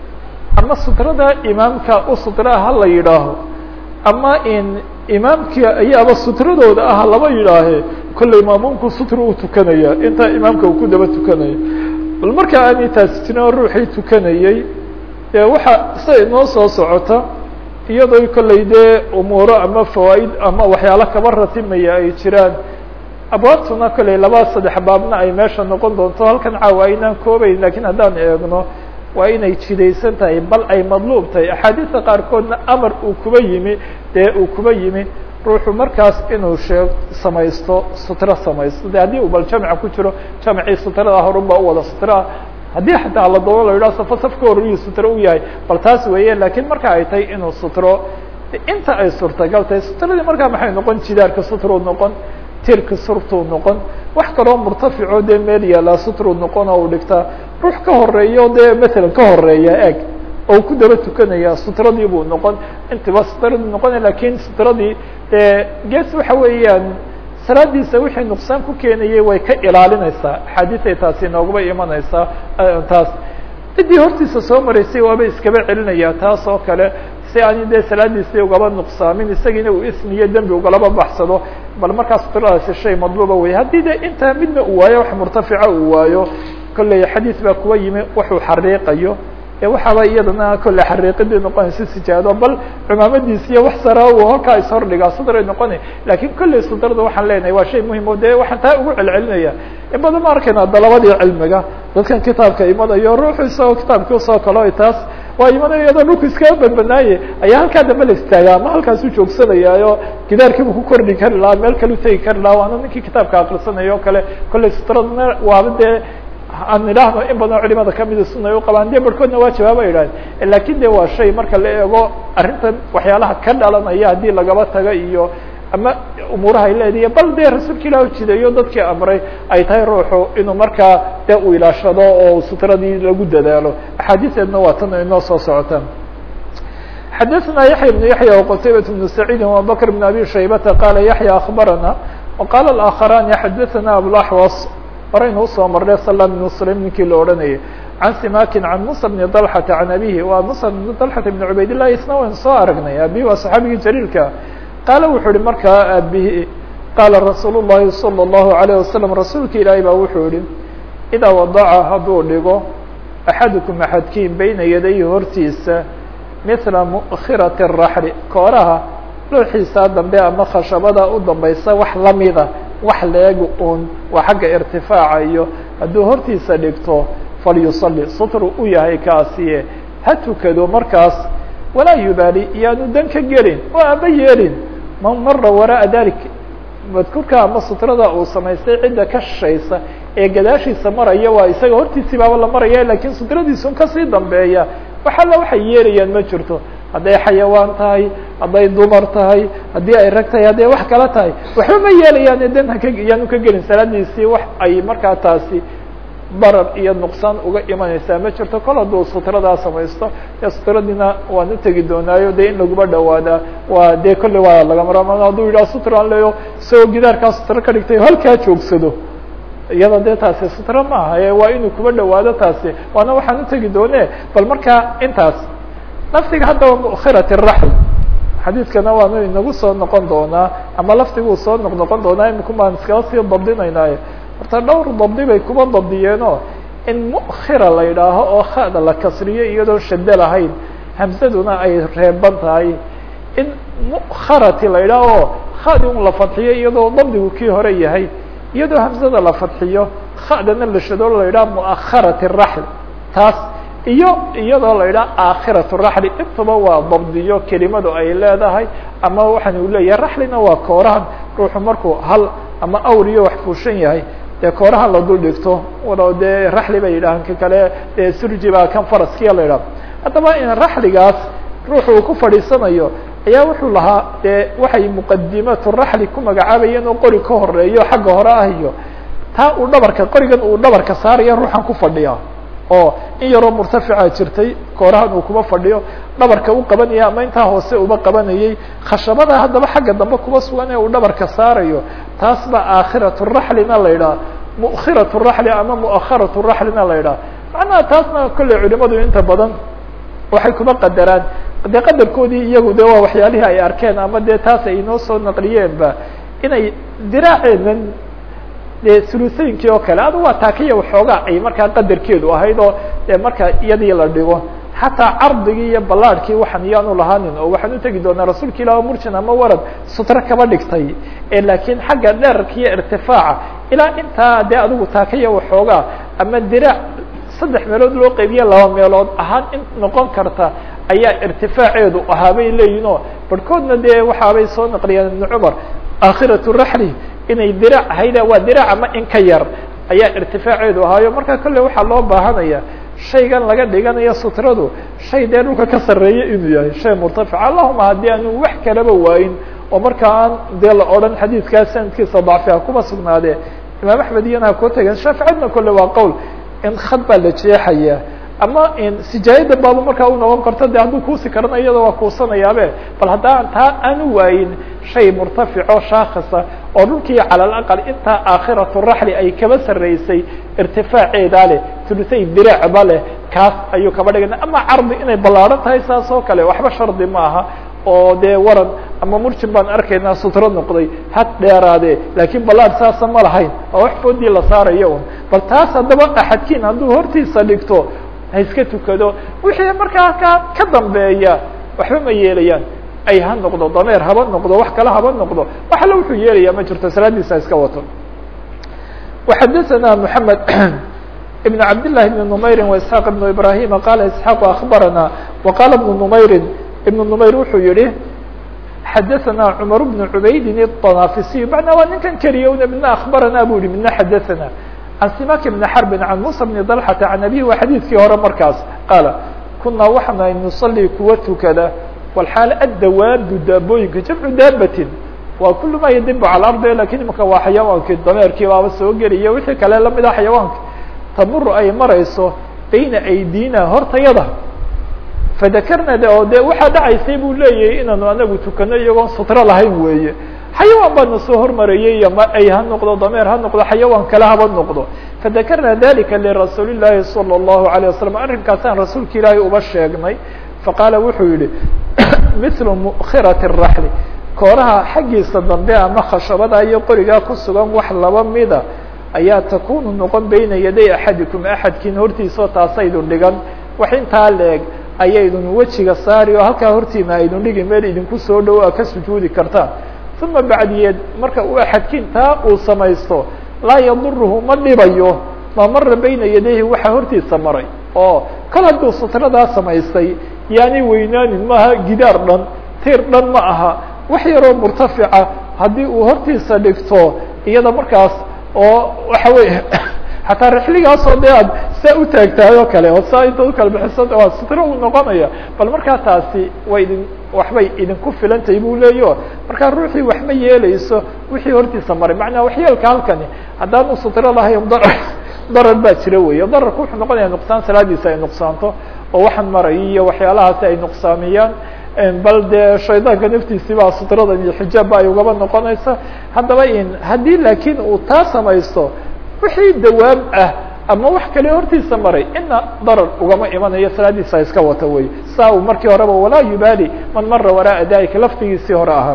[SPEAKER 1] ama sutrada imaamka u sutra ha la yidhaaho ama in imaamkii ayaaba sutradooda ah laba yidhaahe kolley maamuumku sutra uu tukanaya intaa imaamka uu ku daba tukanayo bal marka aanay taasi jirin ruuxii tukanayey dee waxa sida inoo soo socota iyadoo kolley dee umuuro ama fawaaid ama waxyaalo kaba ratimaya ay jiraan abwaabtuna kolley laba saddex baabna ay meesha noqon doonto halkan caawa aynaan koobeyn lakiin haddaan eegno waa inay jidaysan tahay bal ay madluub tahay axaadiista qaarkoodna amar uu kuba yimi dee uu kuba yimi ruuxu markaas inuu shee samaysto sutro samaysto de haddii uu bal jamca ku jiro jamcii sutrada horunba u wada sutraa haddii xataa la doono la yidhaho safa safka horiyuu sutro u yahay bal taas weeye lakiin marka ay tahay inuu sutro inta ay suurtagal tahay sutradii markaa maxay noqon jidaarka sutruu noqon tirka surtuu noqon wax kaloo murtafico dee meel yaalaa sutruu noqon oo u dhigtaa ruux ka horeeyo dee matalan ka horeeya eg oo ku daba tukanaya sutradii buu noqon intiba sutradii noqona lakin sutradii dee gees waxa weeyaan salaadiisa wixii nuqsaan ku keenayay way ka ilaalinaysaa axaadiisay taasi nooguba imanaysaa taas ciddii hortiisa soo maraysay waaba iskaba celinaya taas oo kale si aan dee salaadiisii ugaba nuqsaamin isagiina uu ismiyo dembi ugalaba baxsado bal markaa sutradaasi shay madluuba wey haddii de intaa midna uu waayo wax murtafica uu waayo kolley xadiis baa kuwa yimi wuxuu xariiqayo ee waxaaba iyadana kolley xariiqidii noqonaysa sijaado bal cumaamadiis iyo wax sara uu halkaa ishordhigaa sutray noqonay lakiin kolley sutrada waxaan leenahay waa shay muhim o dee waxaan taa ugu celcelinaya in badan ma arkayna dalabadii cilmiga dadkan kitaabka imanayo ruuxu isagoo kitaabkii usoo kalo taas waa imanaya iyadoo dhulku iskaga badbanaaye ayaa halkaa dambe la istaagaa ama halkaasuu joogsanayaayo gidaarkiibu ku kordhi kari lahaa meel kale utegi kari lahaa waana ninkii kitaabka akrisanayo o kale kolley sutradana waaba dee aan idhaahno in badan culimada kamida sunay u qabaan dee barhkoodna waa jawaaba idhaaheen lakin de waa shay marka la eego arrintan waxyaalaha ka dhalanaya haddii lagaba taga iyo ama umuuraha ay leedahiy bal dee rasuulka ilah ujidayo dadkii amray ay tahay ruuxu inuu markaa dee u ilaashado oo sutradii lagu dadaalo axaadiiseedna waa tan inoo soo socotaan xadaثna yaحya بن yaحya وqtaybaة بن سacيidi وabakr بن abi shaybata qala yaحya aخbarana وqala الآkخarani xadaثna abوaxwas horaynu usoo marnay salam بn sulaym ninkii la odhanayay can simakin can musa bni dalxata can abihi waa musa bn dalxata bn cubayd لlahi isna waynu soo aragnay abihi waa saxaabigii jaliilka qaala wuxuu yihi markaa abihi qaala rasuul الlahi salى الlahu عalيه wasalam rasuulka ilaahay baa wuxuu yihi idaa wadaca hadduu dhigo axadukum axadkiin beyna yadayhi hortiisa mila mukhirati الraxli kooraha looxiisaa dambe ama khashabada u dambaysa wax lamida wax leeg un waa xagga irtifaaca iyo hadduu hortiisa dhigto falyusali sutru u yahay kaasiye ha tukado markaas walaa yubaali iyaanu dan ka gelin oo aba yeelin man mara wara'a dalik madkuurka ama sutrada uu samaystay cidda ka shishaysa ee gadaashiisa maraya waa isaga hortiisii baaba la maraya lakin sutradiisun kasii dambeeya wax alla waxay yeelayaan ma jirto hadday xayawaan tahay hadday dumar tahay haddii ay rag tahay hadday wax kala tahay waxba ma yeelayaan dan haka yaanu ka gelin salaadiisii wax ay markaa taasi barar iyo nuqsaan uga imanaysaa ma jirto kol hadduu sutradaa samaysto ee sutradiina waan utegi doonaayo dee in laguba dhawaadaa waa dee kolley waa laga mara hadduu yidhaha sutraan leyo isagoo gidaarkaa sutro ka dhigtay halkaa joogsado iyada dee taasi sutro maaha ee waa inuu kuba dhawaado taasi waana waxaan utegi doone bal markaa intaas laftiga haddaba mukhirat الraxl xadiidkana waanu inagu soo noqon doonaa ama laftiguu soo noq noqon doonaa imika baan iskala sii dabdinaynaaye horta dhowr dabdi bay kuba dabdiyeenoo in mukhira la yidhaaho oo khada la kasriyo iyadoo shade lahayn hamsaduna ay reeban tahay in mukharati la yidhaaho khadi un la fadxiyo iyadoo dabdigu kii hore yahay iyadoo hamsada la fadxiyo khadana la shado la yidhaha muakharat الraxl taas iyo iyadoo la yidhaha aakhiratu raxli intaba waa dabdiyo kelimadu ay leedahay ama waxaan u leeyahay raxlina waa koorahan ruuxu markuu hal ama awriyo wax fuushan yahay dee koorahan la dul dhigto walow dee raxli bay yidhahaan ka kale dee surji baa kan faraskiya la yidhaha haddaba in raxligaas ruuxu uu ku fadhiisanayo ayaa wuxuu lahaa dee waxay muqadimatu raxli ku magacaabayeen oo qori ka horeeyo xagga hore ah iyo taa uu dhabarka qorigan uu dhabarka saaraya ruuxan ku fadhiya oo in yaroo murtafica jirtay koorahan uu kuma fadhiyo dhabarka u qabanaya ama intaa hoose uba qabanayay khashabada haddaba xagga dambe kuba sugan ee uu dhabarka saarayo taas baa aakhiratu raxlina la yidhaha mu'khiratu raxli ama mu'akharatu raxlina la yidhaha macnaha taasna kolley culimadu inta badan waxay kuma qadaraan dee qadarkoodii iyagu de waa waxyaalihii ay arkeen ama dee taas ay inoo soo naqliyeenba inay diraaceedan dee sulusaynkii oo kale adu waa taakiya waxoogaa ay markaa qadarkeedu ahayd oo dee marka iyadii la dhigo xataa cardigii iyo ballaadhkii waxaan iyaanu lahaanin oo waxaan utegi doonaa rasuulka ilah murjin ama warad sutro kaba dhigtay laakiin xagga dherarka iyo irtifaaca ilaa intaa dee adigu taakiya waxoogaa ama diraac saddex meelood loo qeybiye laba meelood ahaan in noqon karta ayaa irtifaaceedu ahaa bay leeyihin oo barhkoodna dee waxaabay soo naqliyeen ibnu cumar aakhiratu raxli inay diraac ahayda waa diraac ama in ka yar ayaa irtifaaceedu ahaayo marka kolley waxaa loo baahanaya shaygan laga dhiganayo sutradu shay dee dhulka ka sarreeya inuu yahay shay murtafica allahuma haddii aanu wax kalaba waayin oo marka aan dee la odhan xadiidkaas sanadkiisa dacfiha kuma sugnaadee imaam axmed iyana ha koo tegan shaaficadna kolle waa qowl in khad baa la jeexaya ama sijaayada baaba markaa u noqon karto de hadduu kuusi karana iyada waa kuusanayaabe bal haddaan taa aanu waayin shay murtafico shaakisa oo dhulkii cala alaqal intaa aakhiratu raxli ay kaba sarreysay irtifaaceedaa leh tulusay diraacba leh kaas ayuu kaba dhigana ama cardi inay ballaaran tahay saas oo kale waxba shardi ma aha oo dee waran ama murjin baan arkaynaa sutro noqday had dheeraadee laakiin ballaad saasa ma lahayn oo wax foodii la saarayo un bal taas haddaba axadkiin hadduu hortiisa dhigto ha iska tukado wixii markaa ka ka dambeeya waxba ma yeelayaan ay ha noqdo dameer haba noqdo wax kale haba noqdo wax alle wuxuu yeelaya ma jirto salaadiisa iska wato وxadثna محamed بن cabd للh بن نmayri واسحاq بن ibrahim qala isحاq aخbarana وqala بن نmayri iبن نmayr wuxuu yihi xadثna cmar بن cubaydin الطنافisي macnaa waa ninkan keliya una midna aخbarana bu yihi midna xadثna عن simak بن xرب عن muسى بن طلحة عن أbيه waa xadيidkii hore markaas qaala kunaa waxana nuصلي kuwa tukada walxaal addawaadu daabooyinka jamcu daabatin waa kul ma yadibu calى ardi lakin imaka waa xayawaankii dameerkii baaba soo geliya wixii kale lamid ah xayawaanka tamuru ay marayso bayna aydina hortayada fadakarna de oo de waxaa dhacaysay buu leeyahay inaanu anagu tukano iyagoon sutro lahayn weeye xayawaan baana soo hormarayay ama ay ha noqdo dameer ha noqdo xayawaan kale haba noqdo fadakarna dalika lirasuuli llahi salى الlahu عalيه wasalam arrinkaasaan rasuulka ilaahay uba sheegnay faqaala wuxuu yihi mithlu mukhirati الraxli kooraha xaggiisa dambe ama khashabada iyo qorigaa ku sugan wax laba mida ayaa takunu noqon bayna yaday axadikum axadkiin hortiisao taasaydun dhigan wax intaa leeg ayaydun wejiga saari oo halkaa hortiina aydun dhigi meel idinku soo dhow a ka sujuudi kartaan uma bacdiyeed marka uu axadkiin taa uu samaysto laa yaduruhu ma dhibayo ma mara bayna yadayhi waxaa hortiisa maray oo kal hadduu sutradaa samaystay yaani weynaanin maaha gidaar dhan tiir dhan ma aha wax yaroo murtafica haddii uu hortiisa dhigto iyada markaas oo waxa weeye xataa rixligaasoo dee aad saa u taagtahay oo kale oo saa intaad ukala bixiso waa sutro uu noqonaya bal markaa taasi way idin waxbay idinku filantahay buu leeyo markaa ruuxii wax ma yeeleyso wixii hortiisa maray macnaa waxyeelka halkani haddaanu sutro lahayn darar baa jira weeye dararku wuxuu noqonaya nuqsaan salaadiisa ay nuqsaanto oo waxaan maray iyo waxyaalahaasi ay nuqsaamiyaan bal dee shaydaanka naftiisii baa sutrada iyo xijaabba ay ugaba noqonaysa haddaba in haddii laakiin uu taa samaysto wixii dawaab ah ama wax kale hortiisa maray ina darar ugama imanayo salaadiisa iska wata wey saa uu markii horeba walaa yubaali man mara waraaa dalika laftigiisii hore ahaa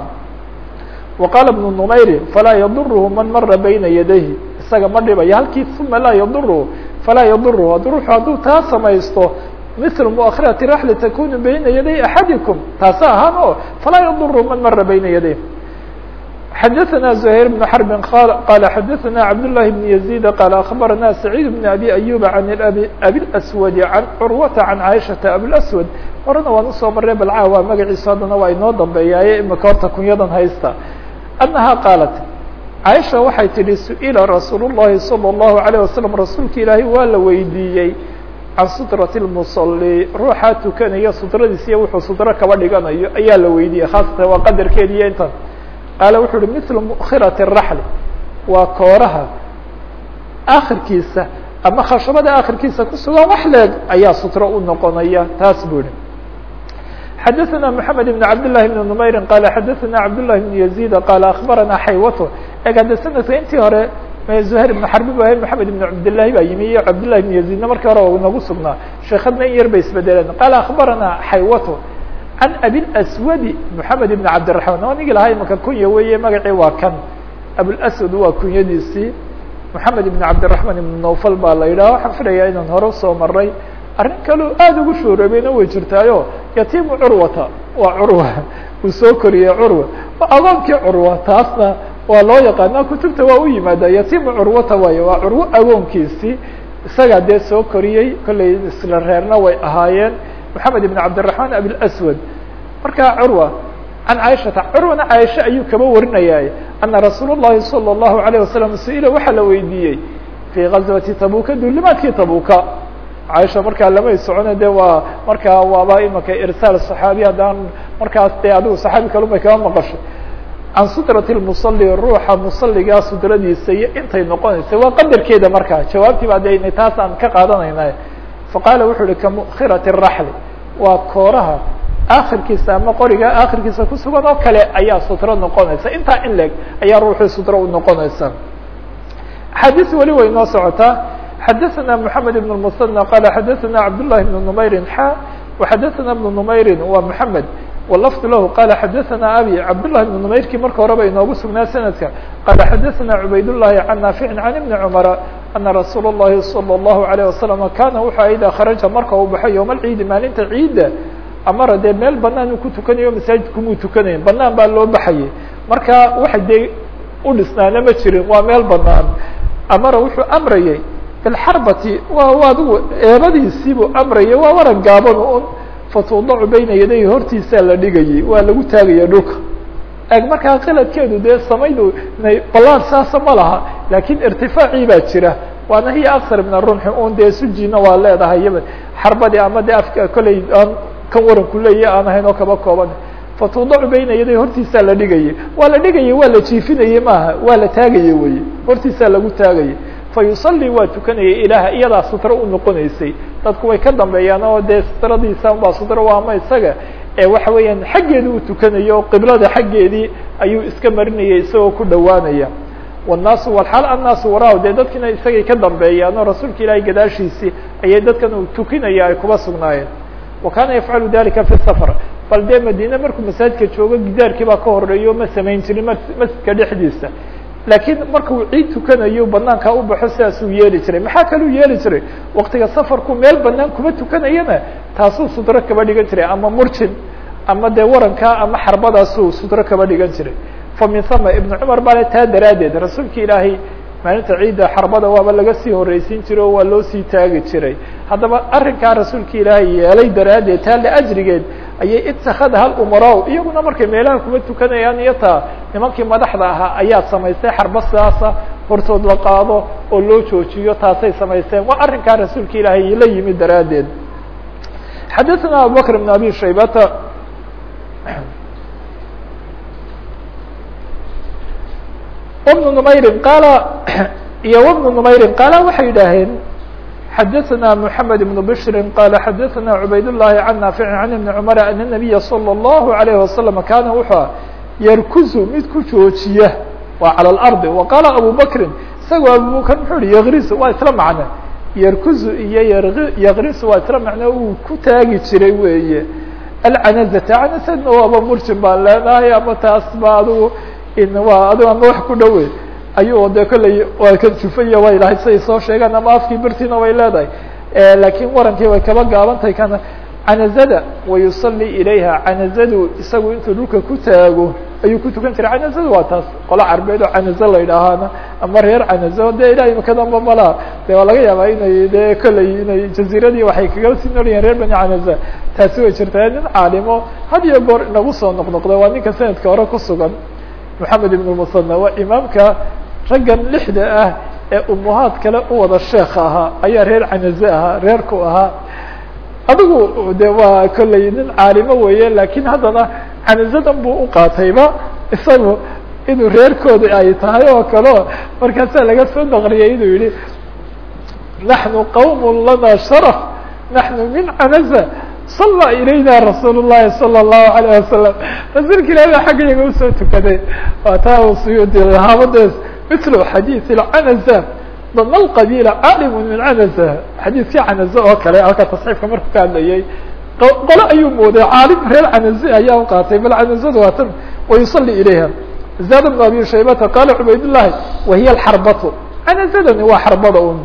[SPEAKER 1] waqaala bnu numayri falaa yaduruhu man mara bayna yadayhi isaga ma dhibayo halkii uma laa yaduruhu falaa yaduruhu ad ruuxu hadduu taa samaysto mil muakhirati raxli takunu bayna yaday axadikum taasa ahaan o falaa yaduruhu man mara bayna yaday xadaثna زهير بن حرب qال xadaثna cبداللahi بن يزيد qال أخبرna سعيد بن أbي أيوب عن أbي الأسود عن cروة عن عائشhaةa أبوالأسود horena waan usoo maray balca waa magaciisa haddana waa inoo dambeeyaaye imika horta kunyadan haysta أنaha qاaلت caiشha waxay tihi su-ila rasuul الlahi صلى الlaهu عليه وasلم rasuulka ilaahay waa la weydiiyey can sutraة الmuصلي ruuxaa tukanaya sutradiisiiyo wuxuu sutro kaba dhiganayo ayaa la weydiiyey khaasatan waa qadarkeedi iyo intan qaala wuxuu uhi mثl mkhiraة الraxl waa kooraha akhirkiisa ama khashabada akhirkiisa kusugan wax leeg ayaa sutro u noqonaya taas buu ihi xadaثna محamed بن cabd للahi بن نmayri qala xadaثna cabdالlahi بن يزيد qala aخbarana xaywto eg hadda sanadka intii hore زهير بن حرب ba محamed بن cabdالlahi baa yimi iyo cabdالlahi بن يزيدna markii hore nagu sugnaa sheekadna in yar bay isbedeleen qala aخbarana xaywto عن أbي الأسود محamed بن cabdiلرحman o nigi lahaa imaka kunya weeye magacii waa kan abوالأسود waa kunyadiisii محamed بن cabdiلرحman iبن نوفل baa la yidhaha waxaan filaya inaan hore usoo maray arrin kaleo aad ugu shooroobayna way jirtaayo yatimu curwata waa curwa uu soo koriyey curwa agoonkii curwa taasna waa loo yaqaana kutubta waa u yimaada yatimu curwata waayo waa curwo agoonkiisii isagaa dee soo koriyey kollay isla reerna way ahaayeen محamed بن cabdiلرحman abiالأسود marka curwa can caiشhata curwana caaisha ayuu kaba warinayay ana rasuul الlahi salى الlahu عalيه wasalam su-ila waxaa la weydiiyey fii غazwati tabuka duulimaadkii tabuka caaisha markaa lamay socone de waa markaa waaba imaka irsaal صaxaabi haddaan markaas de adigu صaxaabi kalumay kaba maqashay can sutraة الmuصلي ruuxa musaligaa sudradiisa iyo intay noqonaysa waa qadarkeeda markaa jawaabtii ba de taas aan ka qaadanayna faqaala wuxuu uhi kamkhiraة الraxl waa kooraha akhirkiisa ama qoriga akhirkiisa kusugan oo kale ayaa sutro noqonaysa intaa in leg ayaa ruuxii sutro u noqonaysa axaadiis weli way noo socotaa xadaثna محamed بن المثنى qala xadaثna cabdالlahi بن نmayri xa وxadaثna بن نmayri wa محamed واللفظ له قال xadaثna abي cabdاللahi بن نmayrkii marka horeba inoogu sugnaa sanadka qala xadaثna عubayd اللahi عan نaafiع عan iبن cmر أna rasuul الlahi صلى الlaهu عalيه وasلم kana wuxuu ida kharaja marka uu baxay yوم اlciidi maalinta ciida amara dee meel banaan uu ku tukanayo masaajidkumuu tukanayn banaan baa loo baxayay marka waxa dee u dhisnaana ma jirin waa meel banaan amara wuxuu amrayay bilxarbati waa adigu eebadiisiibuu amrayay waa waran gaaban un fatuudacu bayna yaday hortiisaa la dhigayay waa lagu taagaya dhulka eg markaa qaladkeedu dee samaydu inay balaan saasa ma laha laakiin irtifaacii baa jira waana hiya aksar min arumxi un dee sujina waa leedahay yaba xarbadii ama dee afka kolley aan kan waranku leeya aan ahayn oo kaba kooban fatuudacu bayna yaday hortiisaa la dhigayay waa la dhigayay waa la jiifinayay maaha waa la taagayay weye hortiisaa lagu taagayay fayusalii waa tukanayay ilaah iyadaa sutro u noqonaysay dadku way ka dambeeyaan oo dee sutradiisa unbaa sutro waa ama isaga ee waxa weeyaan xaggeedi uu tukanayo qiblada xaggeedii ayuu iska marinayay isagoo ku dhowaanaya والnaasu wlxaal annaasu waraahu dee dadkina isagay ka dambeeyaan oo rasuulka ilaahay gadaashiisii ayay dadkan uu tukinaya ay kuba sugnaayeen wa kaana yafcalu dalika fi safar bal dee madiine markuu masaajidka joogo gidaarkii baa ka horeeyo ma samayn jirin masjidka dhexdiisa laakiin markuu ciid tukanayo banaankaa u baxo sidaasuu yeeli jiray maxaa kaluu yeeli jiray waktiga safarku meel banaan kuma tukanayana taasuu sutro kaba dhigan jiray ama murjin ama dee warankaa ama xarbadaasuu sutro kaba dhigan jiray fa min hama ibnu cumar baa le taa daraaddeed rasuulka ilaahay maalinta ciidda xarbada waaba laga sii horreysiin jiray oo waa loo sii taagi jiray haddaba arrinkaa rasuulka ilaahay yeelay daraaddeed taa la ajrigeed ayay itakada hal umaraa iyaguna markay meelaha kuma tukanayaan iyo taa nimankii madaxda ahaa ayaa samaystay xarba sidaasa hortood la qaado oo loo joojiyo taasay samaysteen waa arrinkaa rasuulka ilaahay la yimid daraaddeed xadaثna abubakr بn abi shaybata وبن نmayri qaala iyo وبن نmayri qaala waxay yidhaaheen xadaثna محamed بن bشri qala xadaثna عubayd اللahi عan نaafiع عan iبn cmr أن النabiya slى الlaهu عalيه وasلم kana wuxua yarkuzu mid ku joojiya waa calى الأrضi وaqaala abu bakri isagoo abubakr muxuu hi ykrisu waa isla macno yarkuzu iyo ykrisu waa isla macno uu ku taagi jiray weeye alcanazata canazadna waaba murjin baan leenahay ama taas ba adigu waa adigo ama wax ku dhowe ayuu de kolley waa ka jufaya way lahayd siday soo sheegaan ama afkii birtiina way leedahay laakiin warankii way kaba gaabantahay kana canazada wayusalli ilayha canazadu isagu intuu dhulka ku taago ayuu ku tukan jiray. canazada waa taas qolo carbeed oo canazo la yidhaahaana ama reer canazo de ilahay makadamba malaa de waa laga yaabaa inay de kolley inay jaziiradii waxay kaga sii noolyihiin reer bani canaza taasi way jirtaa. nin caalimo had iyo goor inagu soo noqnoqda waa ninka sanadka hore ku sugan moxamed ibn musana waa imaamka raggan lixda ah ee umuhaad kale u wada sheekha ahaa ayaa reer canaze ahaa reerku ahaa. adigu de waa kolley nin caalimo weeye lakin haddana canazadan buu u qaatayba isagu inuu reerkooda ay tahay oo kaleo markaasaa laga soo naqliyay inuu yihi naxnu qawm lana sharaf naxnu min canaza sala ilayna rasuul الlahi salى الlahu عalيه wasalam rasuulka ilahi baa xagga yaga usoo tukaday waa taa u suyuudi haabades mithlu xadiiث اcanaza dana اlqabiila calim min canaza xadiidkii canaze oo kale halka tasxiifka markuu ka hadlayay qole ayuu mooday caalim reer canaze ayaa u qaatay bal canazadu waa tan wayusali ilayha zaad bn abi shaybata qala cubayd llahi wahiya alxarbatu canazadani waa xarbada un.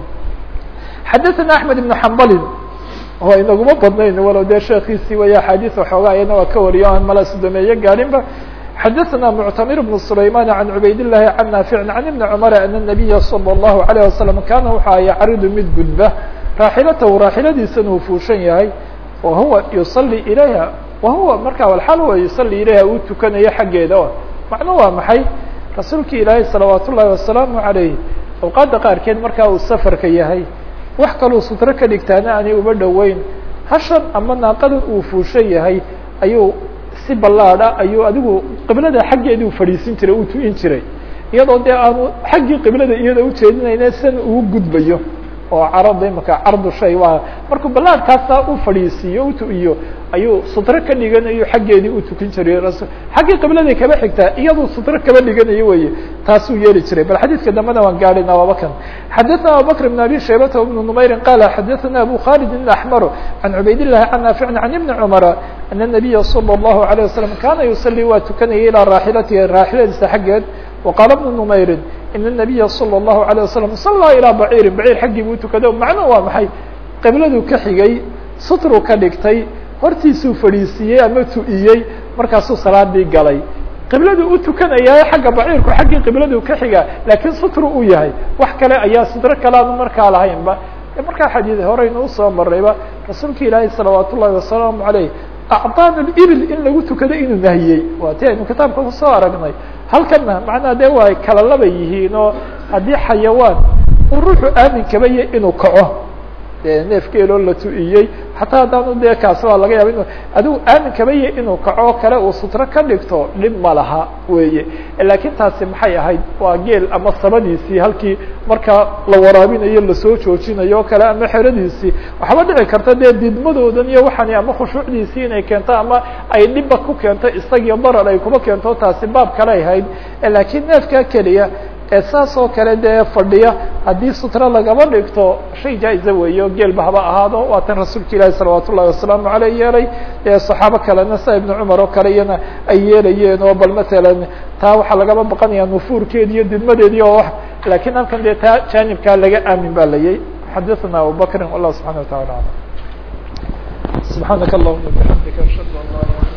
[SPEAKER 1] xadaثana axmed ibn xambalin oo inaguma badnayn walow dee sheekiisii way axaadiis waxoogaa iyana waa ka wariyo aan mala sudameeye gaadhinba. xadaثna mctamir bn sulayman can cubayd llahi can naafici can ibni cumar ana الnabiya salى الlahu عalيه wasalam kana waxaa yacridu mid gudba raaxilatahu raaxiladiisana uu fuushan yahay wahuwa yusalli ilayha wahuwa markaa alxaal huwa yusalli ilayha uu tukanayo xaggeeda o macno waa maxay rasuulki ilaahay salawaat ullahi wasalaamu عalayh awqaadda qaarkeed markaa uu safarka yahay wax kaluu sutro ka dhigtaana aanay uba dhoweyn hashan ama naaqadan uu fuushan yahay ayuu si ballaadha ayuu adigu qiblada xaggeedii u fadhiisin jiray uu tu'in jiray iyadoo dee aanu xaggii qiblada iyada ujeedinayna sidan ugu gudbayo oo carada imaka cardu shay waa markuu ballaadhkaasaa u fadhiisiiyo u tu'iyo ayuu sutro ka dhiganayo xaggeedii u tukin jiray rasul xaggii qibladii kaba xigtaa iyadoo sutro kaba dhiganayo weye taasuu yeeli jiray. bal xadiidka dambena waan gaadhayna waaba kan. xadaثna abubakr bn abi shaybata bn numayri qala xadaثna abu khalid axmar can cubayd llahi can naaficin can ibni cumara ana الnabiya salى الlahu عalيه wasalam kana yusalii waa tukanaya ilaa raaxilatihi raaxiladiisa xaggeed. waqaala bnu numayrin in الnabiya salى الlahu عalيه wasalam salaa ilaa baciirin baciir xaggii buu tukado. macnuhu waa maxay qibladuu ka xigay sutruu ka dhigtay hortiisuu fadhiisiiyey ama tu'iyey markaasuu salaadii galay. qibladu u tukanaya xagga baciirku xaggii qibladu ka xiga laakiin sutru u yahay wax kale ayaa sutro kale aanu markaa lahaynba. markaa xadiid horeynu usoo marayba rasuulka ilaahay salawaat ullahi wasalaamu عaleyh acطaana ibil in lagu tukado inuu nahiyey waa ti aynu kitaabka kusoo aragnay. halkana macnaha dee waa kala laba yihiin oo haddii xayawaan uu ruuxu aamin kaba yahy inuu kaco dee neefkeeloo la tu'iyey xataa haddaanu dee kaasi waa laga yaaba inu adigu aamin kaba yahy inuu kaco kale uu sutro ka dhigto dhib ma laha weeye. laakiin taasi maxay ahayd waa geel ama sabadiisii halkii markaa la waraabinayo lasoo joojinayo o kale ama xeradiisii waxba dhici karta dee didmadoodan iyo waxani ama khushuucdiisii inay keento ama ay dhibba ku keento isagii darar ay kuba keento taasi baab kale ay ahayd. laakiin neefkaa keliya ee saas oo kale dee fadhiya haddii sutro lagaba dhigto shay jaa-iza weeyo geelba haba ahaado waa tan rasuulka ilaahi salawaat ullahi wasalaamu aleyh yeelay ee saxaabo kalena sida ibnu cumar oo kale iyana ay yeelayeen oo bal matalan taa waxaa lagaba baqanaya nufuurkeedi iyo didmadeedii oo wax lakiin halkan dee taa jaanibkaa laga aamin ba layay. xadaثna abubakrin wallah subxana wa taala alam subxaanaka allahuma bixamdika ashhadu an laa